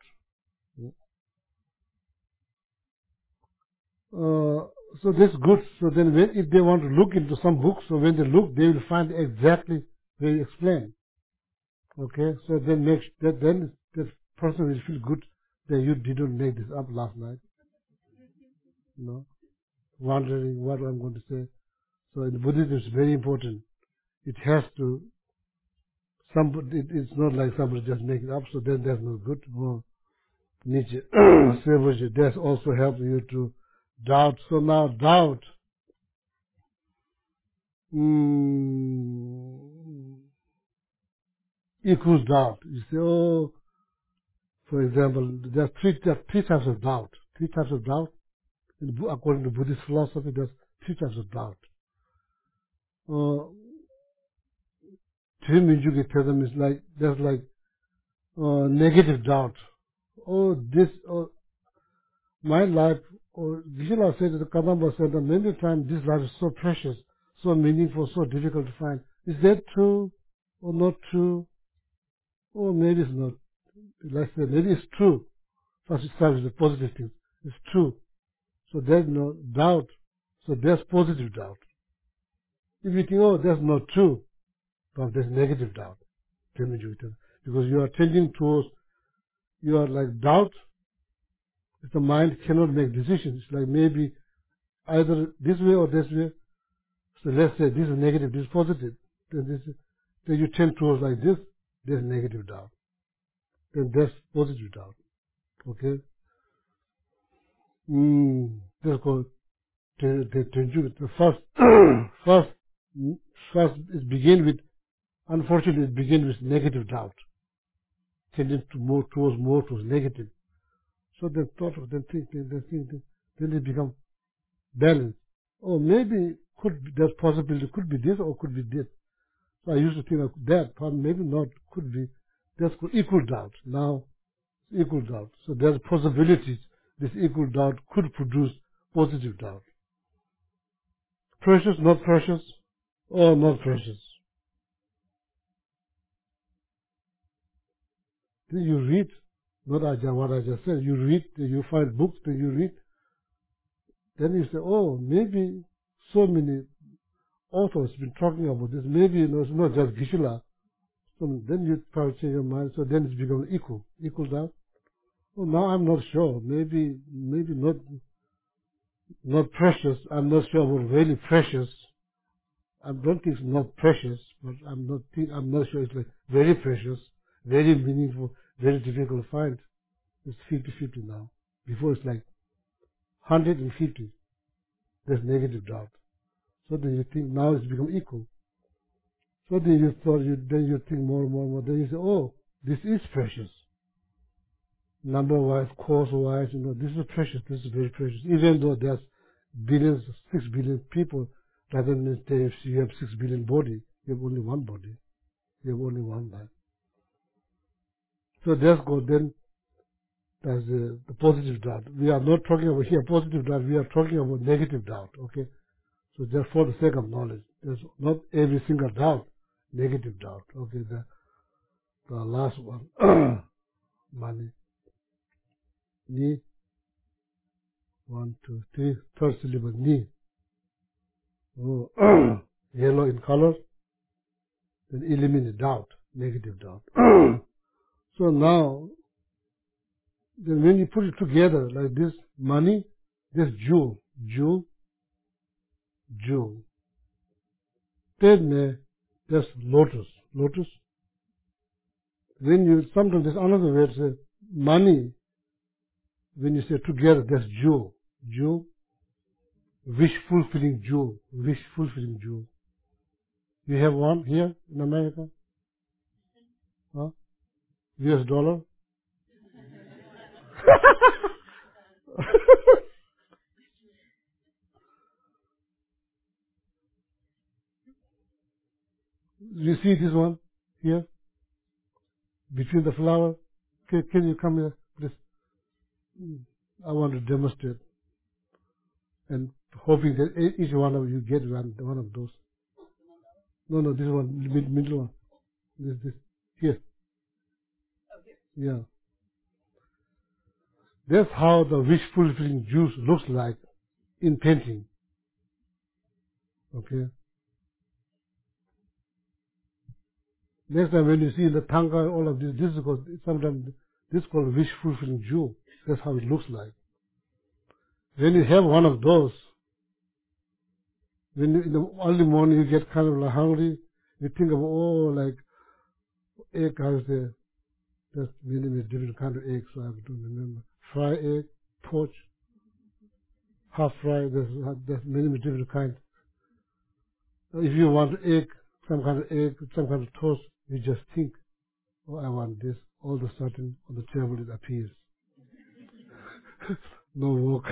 S2: Uh, so that's good. So then when, if they want to look into some books, so when they look, they will find exactly where you explain. Okay, so then make that then that person will feel good that you didn't make this up last night. You know, wondering what I'm going to say. So in Buddhism, it's very important. It has to. Somebody, it, it's not like somebody just make it up. So then that's not good. Well, Nietzsche, Savoji, that's also helps you to doubt. So now doubt. Mm, equals doubt. You say, oh, for example, there are three, there are three types of doubt. Three types of doubt. In, according to Buddhist philosophy, there's three types of doubt. Uh, Three Minjuki tell them is like, there's like uh, negative doubt. Oh, this, oh, my life, or Gishila said, the Kadamba said that many times this life is so precious, so meaningful, so difficult to find. Is that true or not true? Or maybe it's not. let's say maybe it's true. First it starts with the positive things. It's true. So there's no doubt. So there's positive doubt. If you think, oh, that's not true, but there's negative doubt. Because you are tending towards, you are like doubt. If the mind cannot make decisions, like maybe either this way or this way. So let's say this is negative, this is positive. Then, this is, then you tend towards like this, there's negative doubt. Then there's positive doubt. Okay? Mm, that's called the, the, the, the first, first, first it begin with, unfortunately it begins with negative doubt. Tending to more towards more towards negative. So then thought of then think, then think, then it become balanced. Or maybe could be, there's possibility could be this or could be this. So I used to think of that, but maybe not, could be. There's equal doubt. Now, equal doubt. So there's possibilities this equal doubt could produce positive doubt. Precious, not precious, or not precious. Then you read, not what I just said, you read, you find books, then you read. Then you say, oh, maybe so many authors have been talking about this. Maybe you know, it's not just Geshe-la. So then you probably change your mind. So then it's become equal. Equal doubt. Well, now I'm not sure. Maybe, maybe not, not precious. I'm not sure about really precious. I don't think it's not precious, but I'm not think, I'm not sure it's like very precious, very meaningful, very difficult to find. It's fifty-fifty now. Before it's like one hundred fifty. There's negative doubt. So then you think now it's become equal. So then you thought you then you think more and more and more. Then you say, oh, this is precious. Number wise, course wise, you know, this is precious. This is very precious. Even though there's billions, six billion people, doesn't mean that if you have six billion body, you have only one body. You have only one life. So there's go then. That's the, the positive doubt. We are not talking about here positive doubt. We are talking about negative doubt. Okay. So just for the sake of knowledge, there's not every single doubt, negative doubt. Okay, the, the last one, money, ni, one, two, three, third syllable, ni. Oh, yellow in color, then eliminate doubt, negative doubt. So now, then when you put it together like this, money, this jewel, jewel, jewel. Then there's lotus, lotus. When you, sometimes there's another way to say money. When you say together, there's jewel, jewel, wish fulfilling jewel, wish fulfilling jewel. You have one here in America? Huh? U S dollar? You see this one here? Between the flower? Can, can you come here, please? I want to demonstrate. And hoping that each one of you get one, one of those. No, no, this one, mid, middle one. This, this, here. Yeah. That's how the wish fulfilling juice looks like in painting. Okay. Next time when you see the tanga, all of this, this is called, sometimes this is called wish fulfilling jewel. That's how it looks like. When you have one of those, when you, in the early morning you get kind of like hungry, you think of, oh, like egg, how is there? There's many, many different kind of eggs, so I don't remember. Fry egg, poach, half fry, there's, there's many, many different kinds. If you want egg, some kind of egg, some kind of toast, you just think, oh, I want this. All of a sudden, on the table it appears. No work.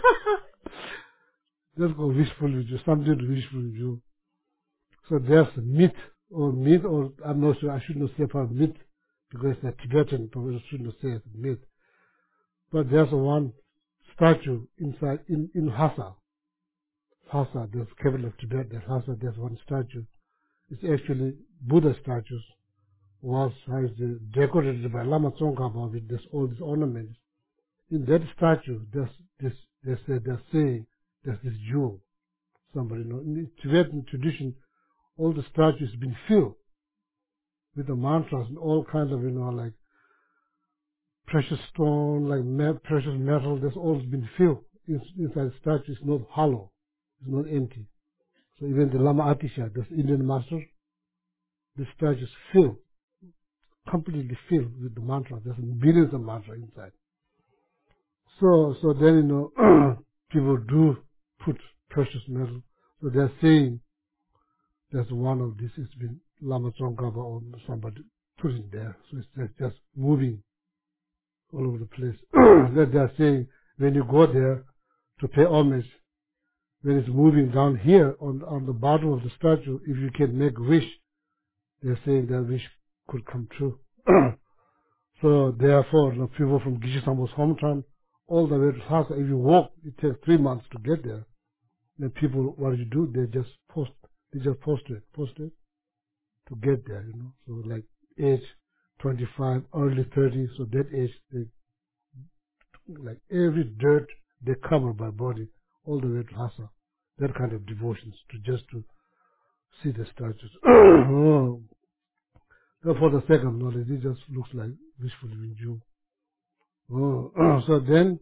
S2: Just go wishful with you, something to wishful with you. So there's myth, or myth, or I'm not sure, I shouldn't say about myth, because it's a Tibetan, but I shouldn't say it's myth. But there's one statue inside, in, in Lhasa. Lhasa, the capital of Tibet, there's Lhasa, there's one statue. It's actually Buddha statues. was has uh, decorated by Lama Tsongkhapa with this all these ornaments. In that statue, there's this they say they're saying there's this jewel. Somebody know in the Tibetan tradition, all the statues been filled with the mantras and all kinds of you know like precious stone, like me- precious metal. That's all been filled in, inside the statue. It's not hollow. It's not empty. So even the Lama Atisha, this Indian master, the statue is filled, completely filled with the mantra. There's billions of mantras inside. So, so then, you know, people do put precious metal. So they're saying there's one of this has been Lama Tsongkhapa or somebody put it there. So it's just, just moving all over the place. That they're saying when you go there to pay homage, when it's moving down here on, on the bottom of the statue, if you can make a wish, they're saying that wish could come true. So therefore, the people from Geshe Sambo's hometown, all the way to Lhasa, if you walk, it takes three months to get there. Then people, what do you do? They just post, they just post it, post it to get there, you know. So like age twenty-five, early thirty, so that age, they, like every dirt, they cover by body all the way to Lhasa. That kind of devotions to just to see the statues. Oh. For the second knowledge, it just looks like wishful thinking. Oh. So then,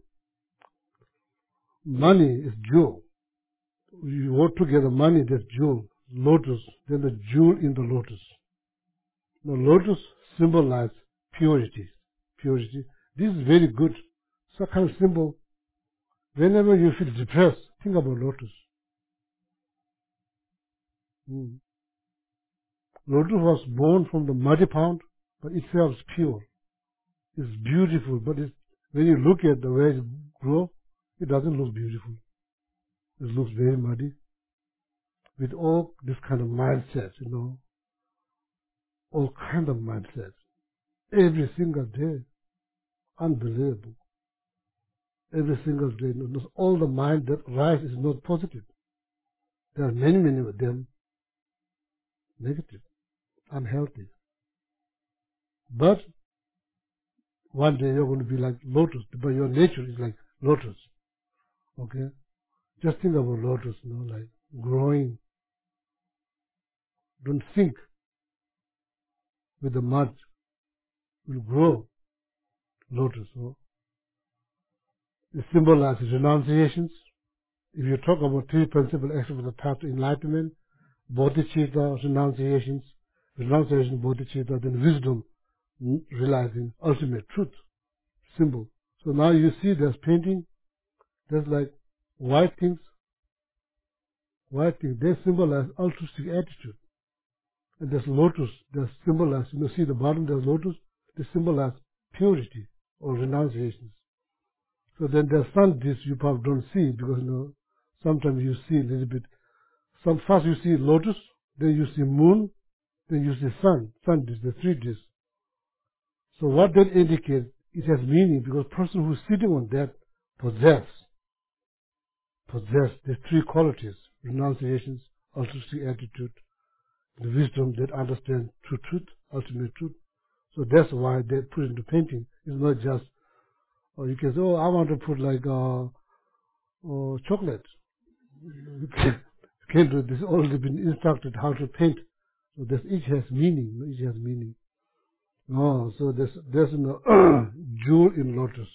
S2: money is jewel. You work together, money, that's jewel. Lotus, then the jewel in the lotus. The lotus symbolizes purity. Purity. This is very good. So kind of symbol. Whenever you feel depressed, think about lotus. Mm. Lotus was born from the muddy pond, but itself is pure. It's beautiful, but it's, when you look at the way it grows, it doesn't look beautiful. It looks very muddy. With all this kind of mindset, you know, all kind of mindset, every single day, unbelievable. Every single day, you know, all the mind that rise is not positive. There are many, many of them negative, unhealthy. But one day you're going to be like lotus, but your nature is like lotus. Okay? Just think about lotus, you know, like growing. Don't think with the mud will grow lotus. So it symbolizes renunciations. If you talk about three principal aspects of the path to enlightenment, bodhicitta, renunciations, renunciation, bodhicitta, then wisdom, realizing ultimate truth, symbol. So now you see there's painting, there's like white things, white things, they symbolize altruistic attitude. And there's lotus, there's symbolize, you know, see the bottom there's lotus, they symbolize purity or renunciations. So then there's some this you probably don't see because, you know, sometimes you see a little bit. Some first you see lotus, then you see moon, then you see sun. Sun disk, the three discs. So what that indicates, it has meaning because the person who's sitting on that possess, possess the three qualities, renunciations, altruistic attitude, the wisdom that understands true truth, ultimate truth. So that's why they put into painting. It's not just, or you can say, oh, I want to put like uh, uh, chocolate. You can't, you can't do this. Already been instructed how to paint. So this each has meaning. Each has meaning. Oh, so there's there's no jewel in lotus.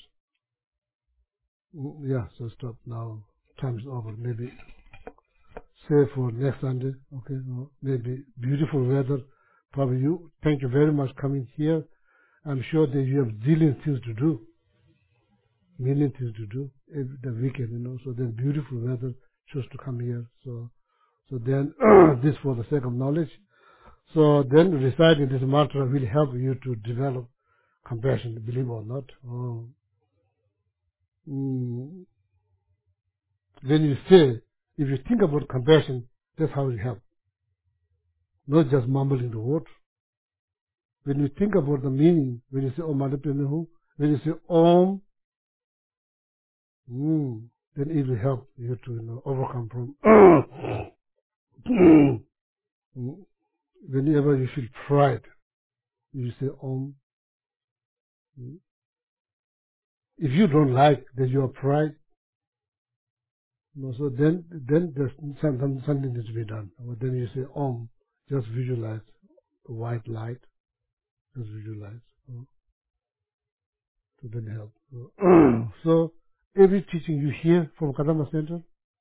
S2: Yeah. So stop now. Time is over. Maybe say for next Sunday. Okay. Oh, maybe beautiful weather. Probably you. Thank you very much coming here. I'm sure that you have zillion things to do. Million things to do every, the weekend, you know. So then beautiful weather. Choose to come here. So, so then this for the sake of knowledge. So then reciting this mantra will help you to develop compassion, believe or not. Oh. Mm. When you say, if you think about compassion, that's how it helps. Not just mumbling the word. When you think about the meaning, when you say Om Mani Padme Hum, when you say Om, mm, then it will help you to, you know, overcome from whenever you feel pride, you say Om. If you don't like that you are pride, no, so then then there's something, something needs to be done. But then you say Om, just visualize the white light, just visualize. So, so then help. So, so every teaching you hear from Kadama Center,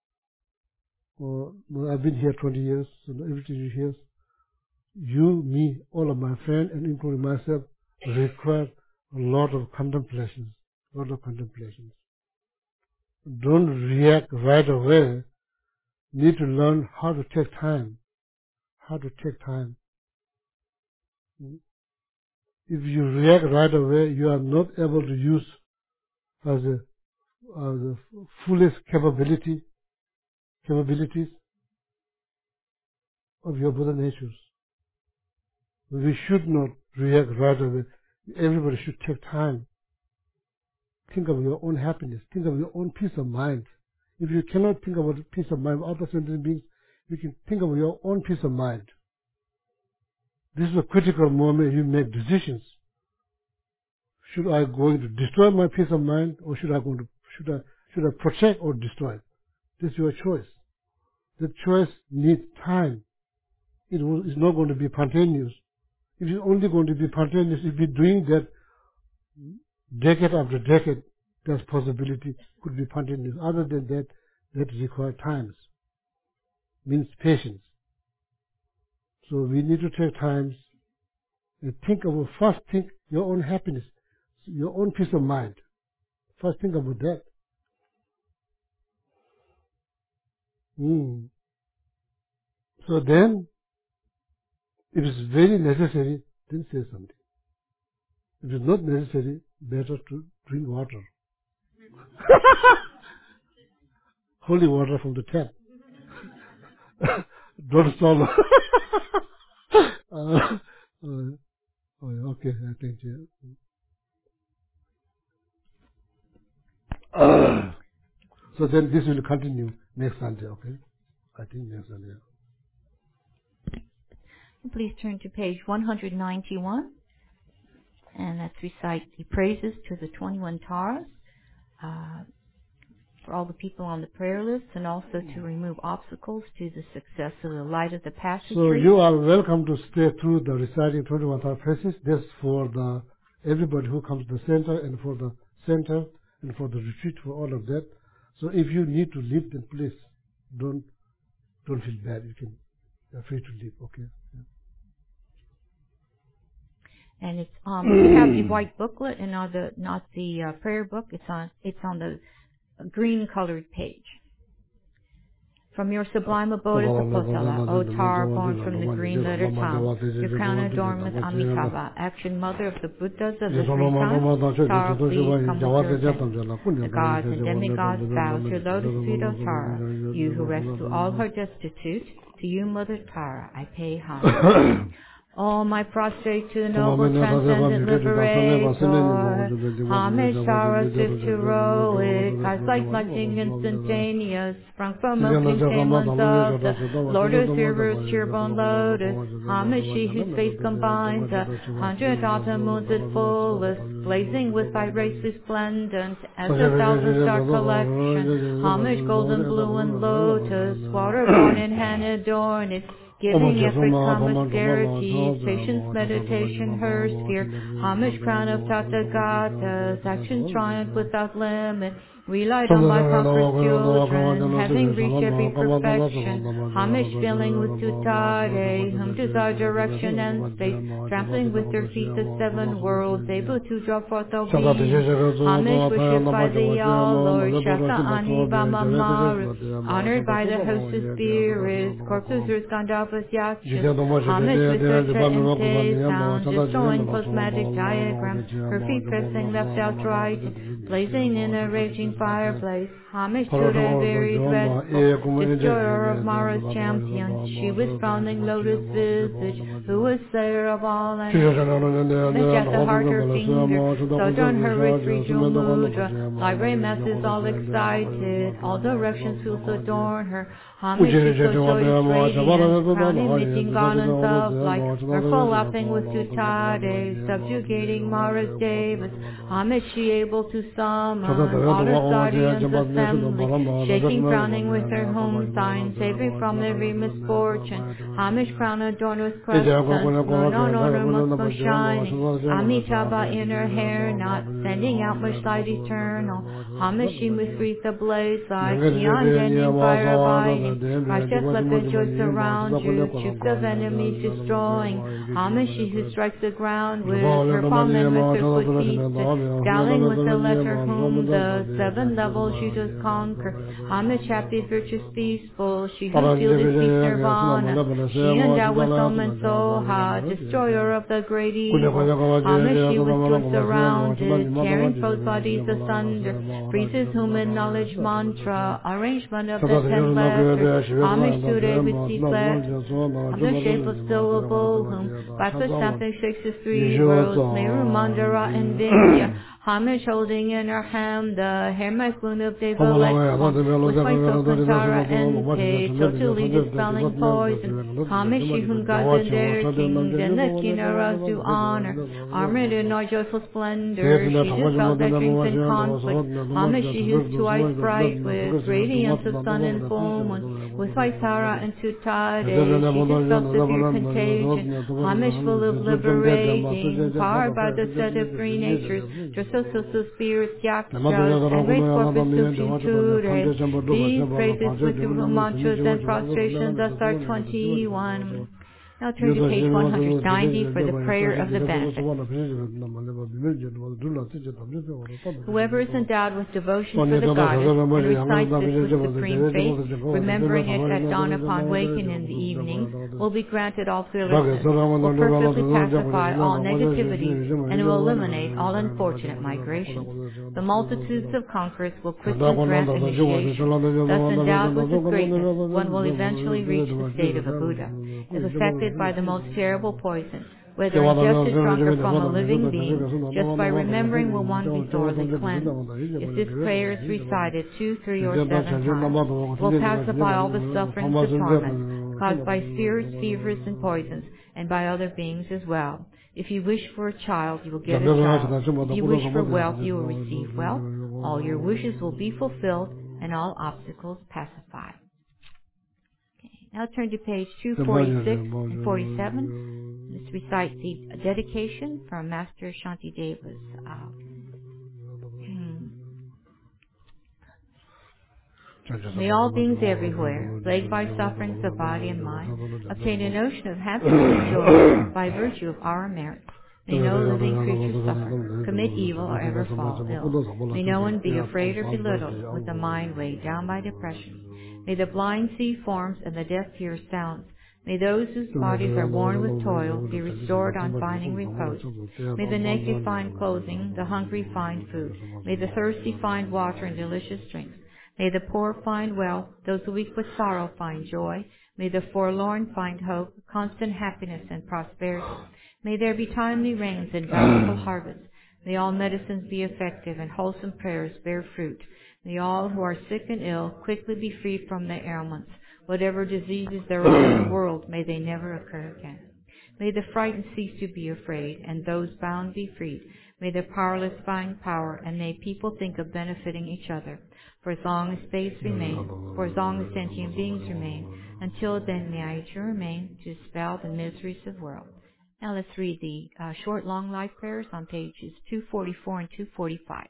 S2: or well, I've been here twenty years, so everything you hear, you, me, all of my friends, and including myself, require a lot of contemplations, a lot of contemplations. Don't react right away. Need to learn how to take time, how to take time. If you react right away, you are not able to use as a, as a fullest capability, capabilities of your Buddha natures. We should not react right away. Everybody should take time. Think of your own happiness. Think of your own peace of mind. If you cannot think about peace of mind of other sentient beings, you can think of your own peace of mind. This is a critical moment you make decisions. Should I going to destroy my peace of mind, or should I going to should I should I protect or destroy? This is your choice. The choice needs time. It will, it's not going to be spontaneous. If it's only going to be spontaneous, if you're doing that decade after decade, there's possibility could be spontaneous. Other than that, that requires times. Means patience. So we need to take times and think about, first think your own happiness, your own peace of mind. First think about that. Mm. So then, if it's very necessary, then say something. If it's not necessary, better to drink water. Holy water from the tap. Don't swallow. uh, uh, oh, okay, thank you. Uh, so then this will continue next Sunday, okay? I think next Sunday.
S1: Please turn to page one hundred ninety-one, and let's recite the praises to the twenty-one Taras uh, for all the people on the prayer list, and also to remove obstacles to the success of the light of the passage.
S2: So you are welcome to stay through the reciting twenty-one Tara praises. That's for the everybody who comes to the center, and for the center, and for the retreat, for all of that. So if you need to leave, then please don't don't feel bad. You can you're free to leave, okay? Yeah.
S1: And it's um we have the white booklet and not the not the uh, prayer book. It's on it's on the green colored page. From your sublime abode as a Potala, O Tara, born from the green letter Tam, your crown adorned with Amitabha, action mother of the Buddhas of the three times, Tara, please come with your attention. The gods and demigods bow to your lotus feet, O Tara. You who rescue all who are destitute, to you, Mother Tara, I pay homage. All my prostrate to the noble transcendent liberator. Homage Tara, swift heroic, eyes like lightning instantaneous, sprung from a containment of the lotus rivers, cheerbone lotus. Homage she whose face combines a hundred autumn moons at fullest, blazing with thy rays resplendent as a thousand star collection. Homage golden blue and lotus, water-born in hand adorned, giving every calm austerities, patience, meditation, her sphere. Homage crown of Tathagatas, action triumph without limit. Relight on my comfort children, having reached every perfection. Homage filling with tutare, whom desire direction and space, trampling with their feet the seven worlds, able to draw forth all beings. Homage worshipped by the all-Lord, Shasta Aniva Mamaru, honored by the host of spirits, corpses Gandalfas Yaksha. Homage with her Te sound, destroying plasmatic diagrams, her feet pressing left out right, blazing in a raging fireplace. Homage to the very dreadful destroyer of Mara's champions. She with frowning lotus visage, who was slayer of all and homage at the heart her finger, sojourn her wrist regional mudra. Library masses all excited, all directions who adorn her. Homage to so joyous radiance, crown emitting garlands of light, mirthful laughing with tutade, subjugating Mara's Davis. Homage she able to summon all her guardians assembly, shaking, frowning with her home sign, saving from every misfortune. Homage crown adorned with crescents, moon on ornaments most shining, Amitabha in her hair knot, sending out much light eternal. Homage she with wreath ablaze like neon ending fire abiding. Righteous let the joy surround you, troops of enemies destroying. Homage she who strikes the ground with her palm and with her foot feet, scowling with the letter whom the seven levels she does conquer. Homage happy, virtuous, peaceful, she who sealed his peace nirvana. She endowed with Om and Soha, destroyer of the great evil. Homage she with joy surrounded, tearing foes' bodies asunder, freezes whom in knowledge mantra, arrangement of the ten letters. Homage to the with flesh, of the shape of syllable, whom by foot something shakes his three worlds, Meru, Mandara, and Vindhya. Homage holding in her hand the Hermes moon of Devalekshma, with white of Kantara and Page, so to lead dispelling poison. Homage she whom gods and their kings and the Kinnaras do honor, armored in all joyful splendor, she dispels their dreams and conflict. Homage she who's two eyes bright with radiance of sun and full moon, with white Tara and Tutade, she dispels severe contagion. Homage full of liberating, powered by the set of three natures, so so so spirits yakshas and great corpus suture. These praises with the mantras and prostrations thus are twenty-one. Now turn to page one hundred ninety for the prayer of the benefit. Whoever is endowed with devotion for the goddess and recites this with supreme faith, remembering it at dawn upon waking in the evening, will be granted all fearlessness, will perfectly pacify all negativity, and will eliminate all unfortunate migrations. The multitudes of conquerors will quickly grant initiation. Thus endowed with this greatness, one will eventually reach the state of a Buddha. If affected by the most terrible poison, whether ingested, drunk, or from a living being, just by remembering will one be thoroughly cleansed. If this prayer is recited two, three, or seven times, will pacify all the sufferings of torment caused by spirits, fevers, and poisons, and by other beings as well. If you wish for a child, you will get a child. If you wish for wealth, you will receive wealth. All your wishes will be fulfilled, and all obstacles pacified. Now turn to page two forty-six and forty-seven. Let's recite the dedication from Master Shantideva's. Uh, hmm. May all beings everywhere, plagued by sufferings of body and mind, obtain a notion of happiness and joy by virtue of our merit. May no living creature suffer, commit evil, or ever fall ill. May no one be afraid or belittled, with the mind weighed down by depression. May the blind see forms and the deaf hear sounds. May those whose bodies are worn with toil be restored on finding repose. May the naked find clothing, the hungry find food. May the thirsty find water and delicious drinks. May the poor find wealth, those who weep with sorrow find joy. May the forlorn find hope, constant happiness and prosperity. May there be timely rains and bountiful harvests. May all medicines be effective and wholesome prayers bear fruit. May all who are sick and ill quickly be freed from their ailments. Whatever diseases there are in the world, may they never occur again. May the frightened cease to be afraid, and those bound be freed. May the powerless find power, and may people think of benefiting each other. For as long as space remains, for as long as sentient beings remain, until then may I remain to dispel the miseries of the world. Now let's read the uh, short, long life prayers on pages two forty-four and two forty-five.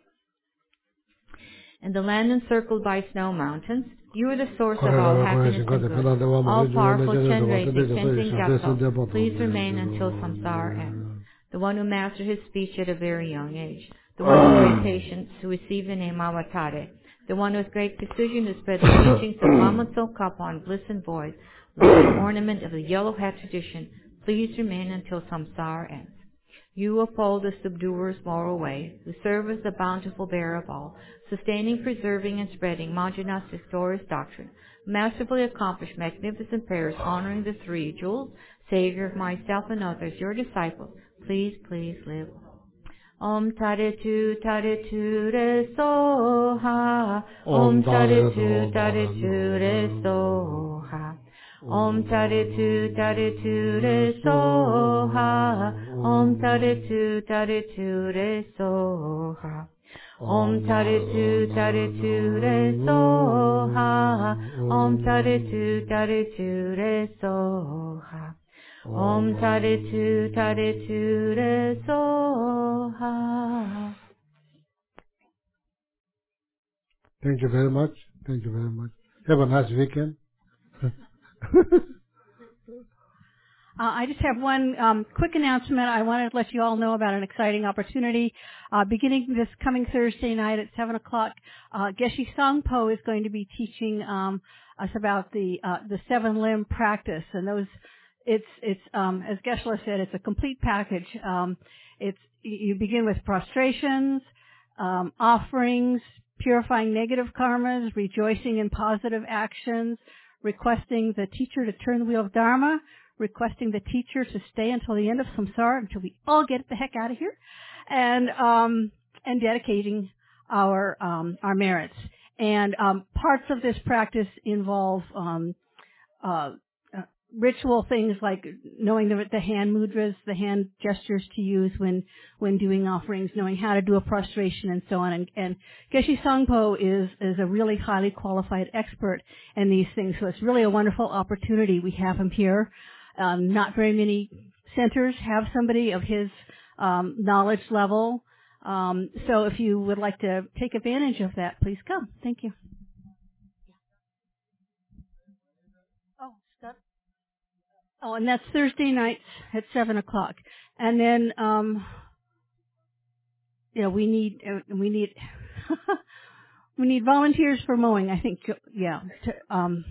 S1: In the land encircled by snow mountains, you are the source of all happiness and good. All-powerful Chenrezig Tenzin Gyatso, please remain until samsara ends. The one who mastered his speech at a very young age. The one with great patience who received the name Avatare. The one with great precision who spread the teachings of Lama Tsongkhapa on bliss and void, like an ornament of the yellow hat tradition. Please remain until samsara ends. You uphold the subduer's moral way, who serve as the bountiful bearer of all, sustaining, preserving, and spreading Manjunath's glorious doctrine, masterfully accomplished magnificent prayers honoring the three jewels, Savior of myself and others, your disciples. Please, please live. Om Tare Tu Tare Tu Re Soha. Om Tare Tu Tare Tu Re Soha. Om Tare Tu Tare Tu Re Soha. Om Tare Tu Tare Tu Re Soha. Om Tare Tu Tare Tu Re Soha. Om Tare Tu Tare Tu Re Soha. Om Tare Tu Tare Tu Re Soha.
S2: Thank you very much. Thank you very much. Have a nice weekend.
S3: Uh, I just have one um, quick announcement. I wanted to let you all know about an exciting opportunity. Uh, beginning this coming Thursday night at seven o'clock, uh, Geshe Sangpo is going to be teaching um, us about the uh, the seven limb practice. And those, it's it's um, as Geshe said, it's a complete package. Um, it's you begin with prostrations, um, offerings, purifying negative karmas, rejoicing in positive actions, requesting the teacher to turn the wheel of Dharma, requesting the teacher to stay until the end of samsara, until we all get the heck out of here, and um, and dedicating our um, our merits. And um, parts of this practice involve um, uh, uh, ritual things like knowing the, the hand mudras, the hand gestures to use when when doing offerings, knowing how to do a prostration, and so on. And, and Geshe Sangpo is is a really highly qualified expert in these things, so it's really a wonderful opportunity. We have him here. Um, not very many centers have somebody of his um, knowledge level. Um, so if you would like to take advantage of that, please come. Thank you. Oh, Scott. Oh, and that's Thursday nights at seven o'clock. And then, um, you know, we need uh, we need we need volunteers for mowing. I think, yeah. To, um,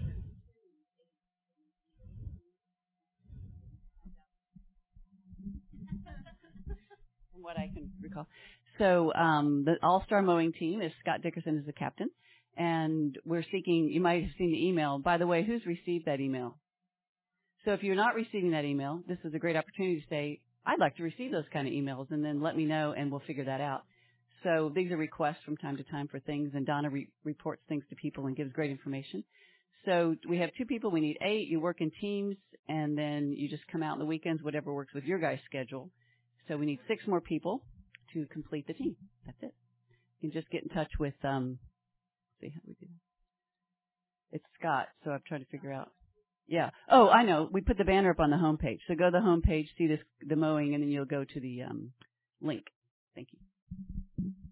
S4: What I can recall. So um, the All-Star Mowing Team is Scott Dickerson is the captain, and we're seeking, you might have seen the email. By the way, who's received that email? So if you're not receiving that email, this is a great opportunity to say, I'd like to receive those kind of emails, and then let me know, and we'll figure that out. So these are requests from time to time for things, and Donna re- reports things to people and gives great information. So we have two people. We need eight. You work in teams, and then you just come out on the weekends, whatever works with your guys' schedule. So we need six more people to complete the team. That's it. You can just get in touch with, um, let's see how we do that. It's Scott, so I'm trying to figure out. Yeah. Oh, I know. We put the banner up on the homepage. So go to the homepage, see this, the mowing, and then you'll go to the um, link. Thank you.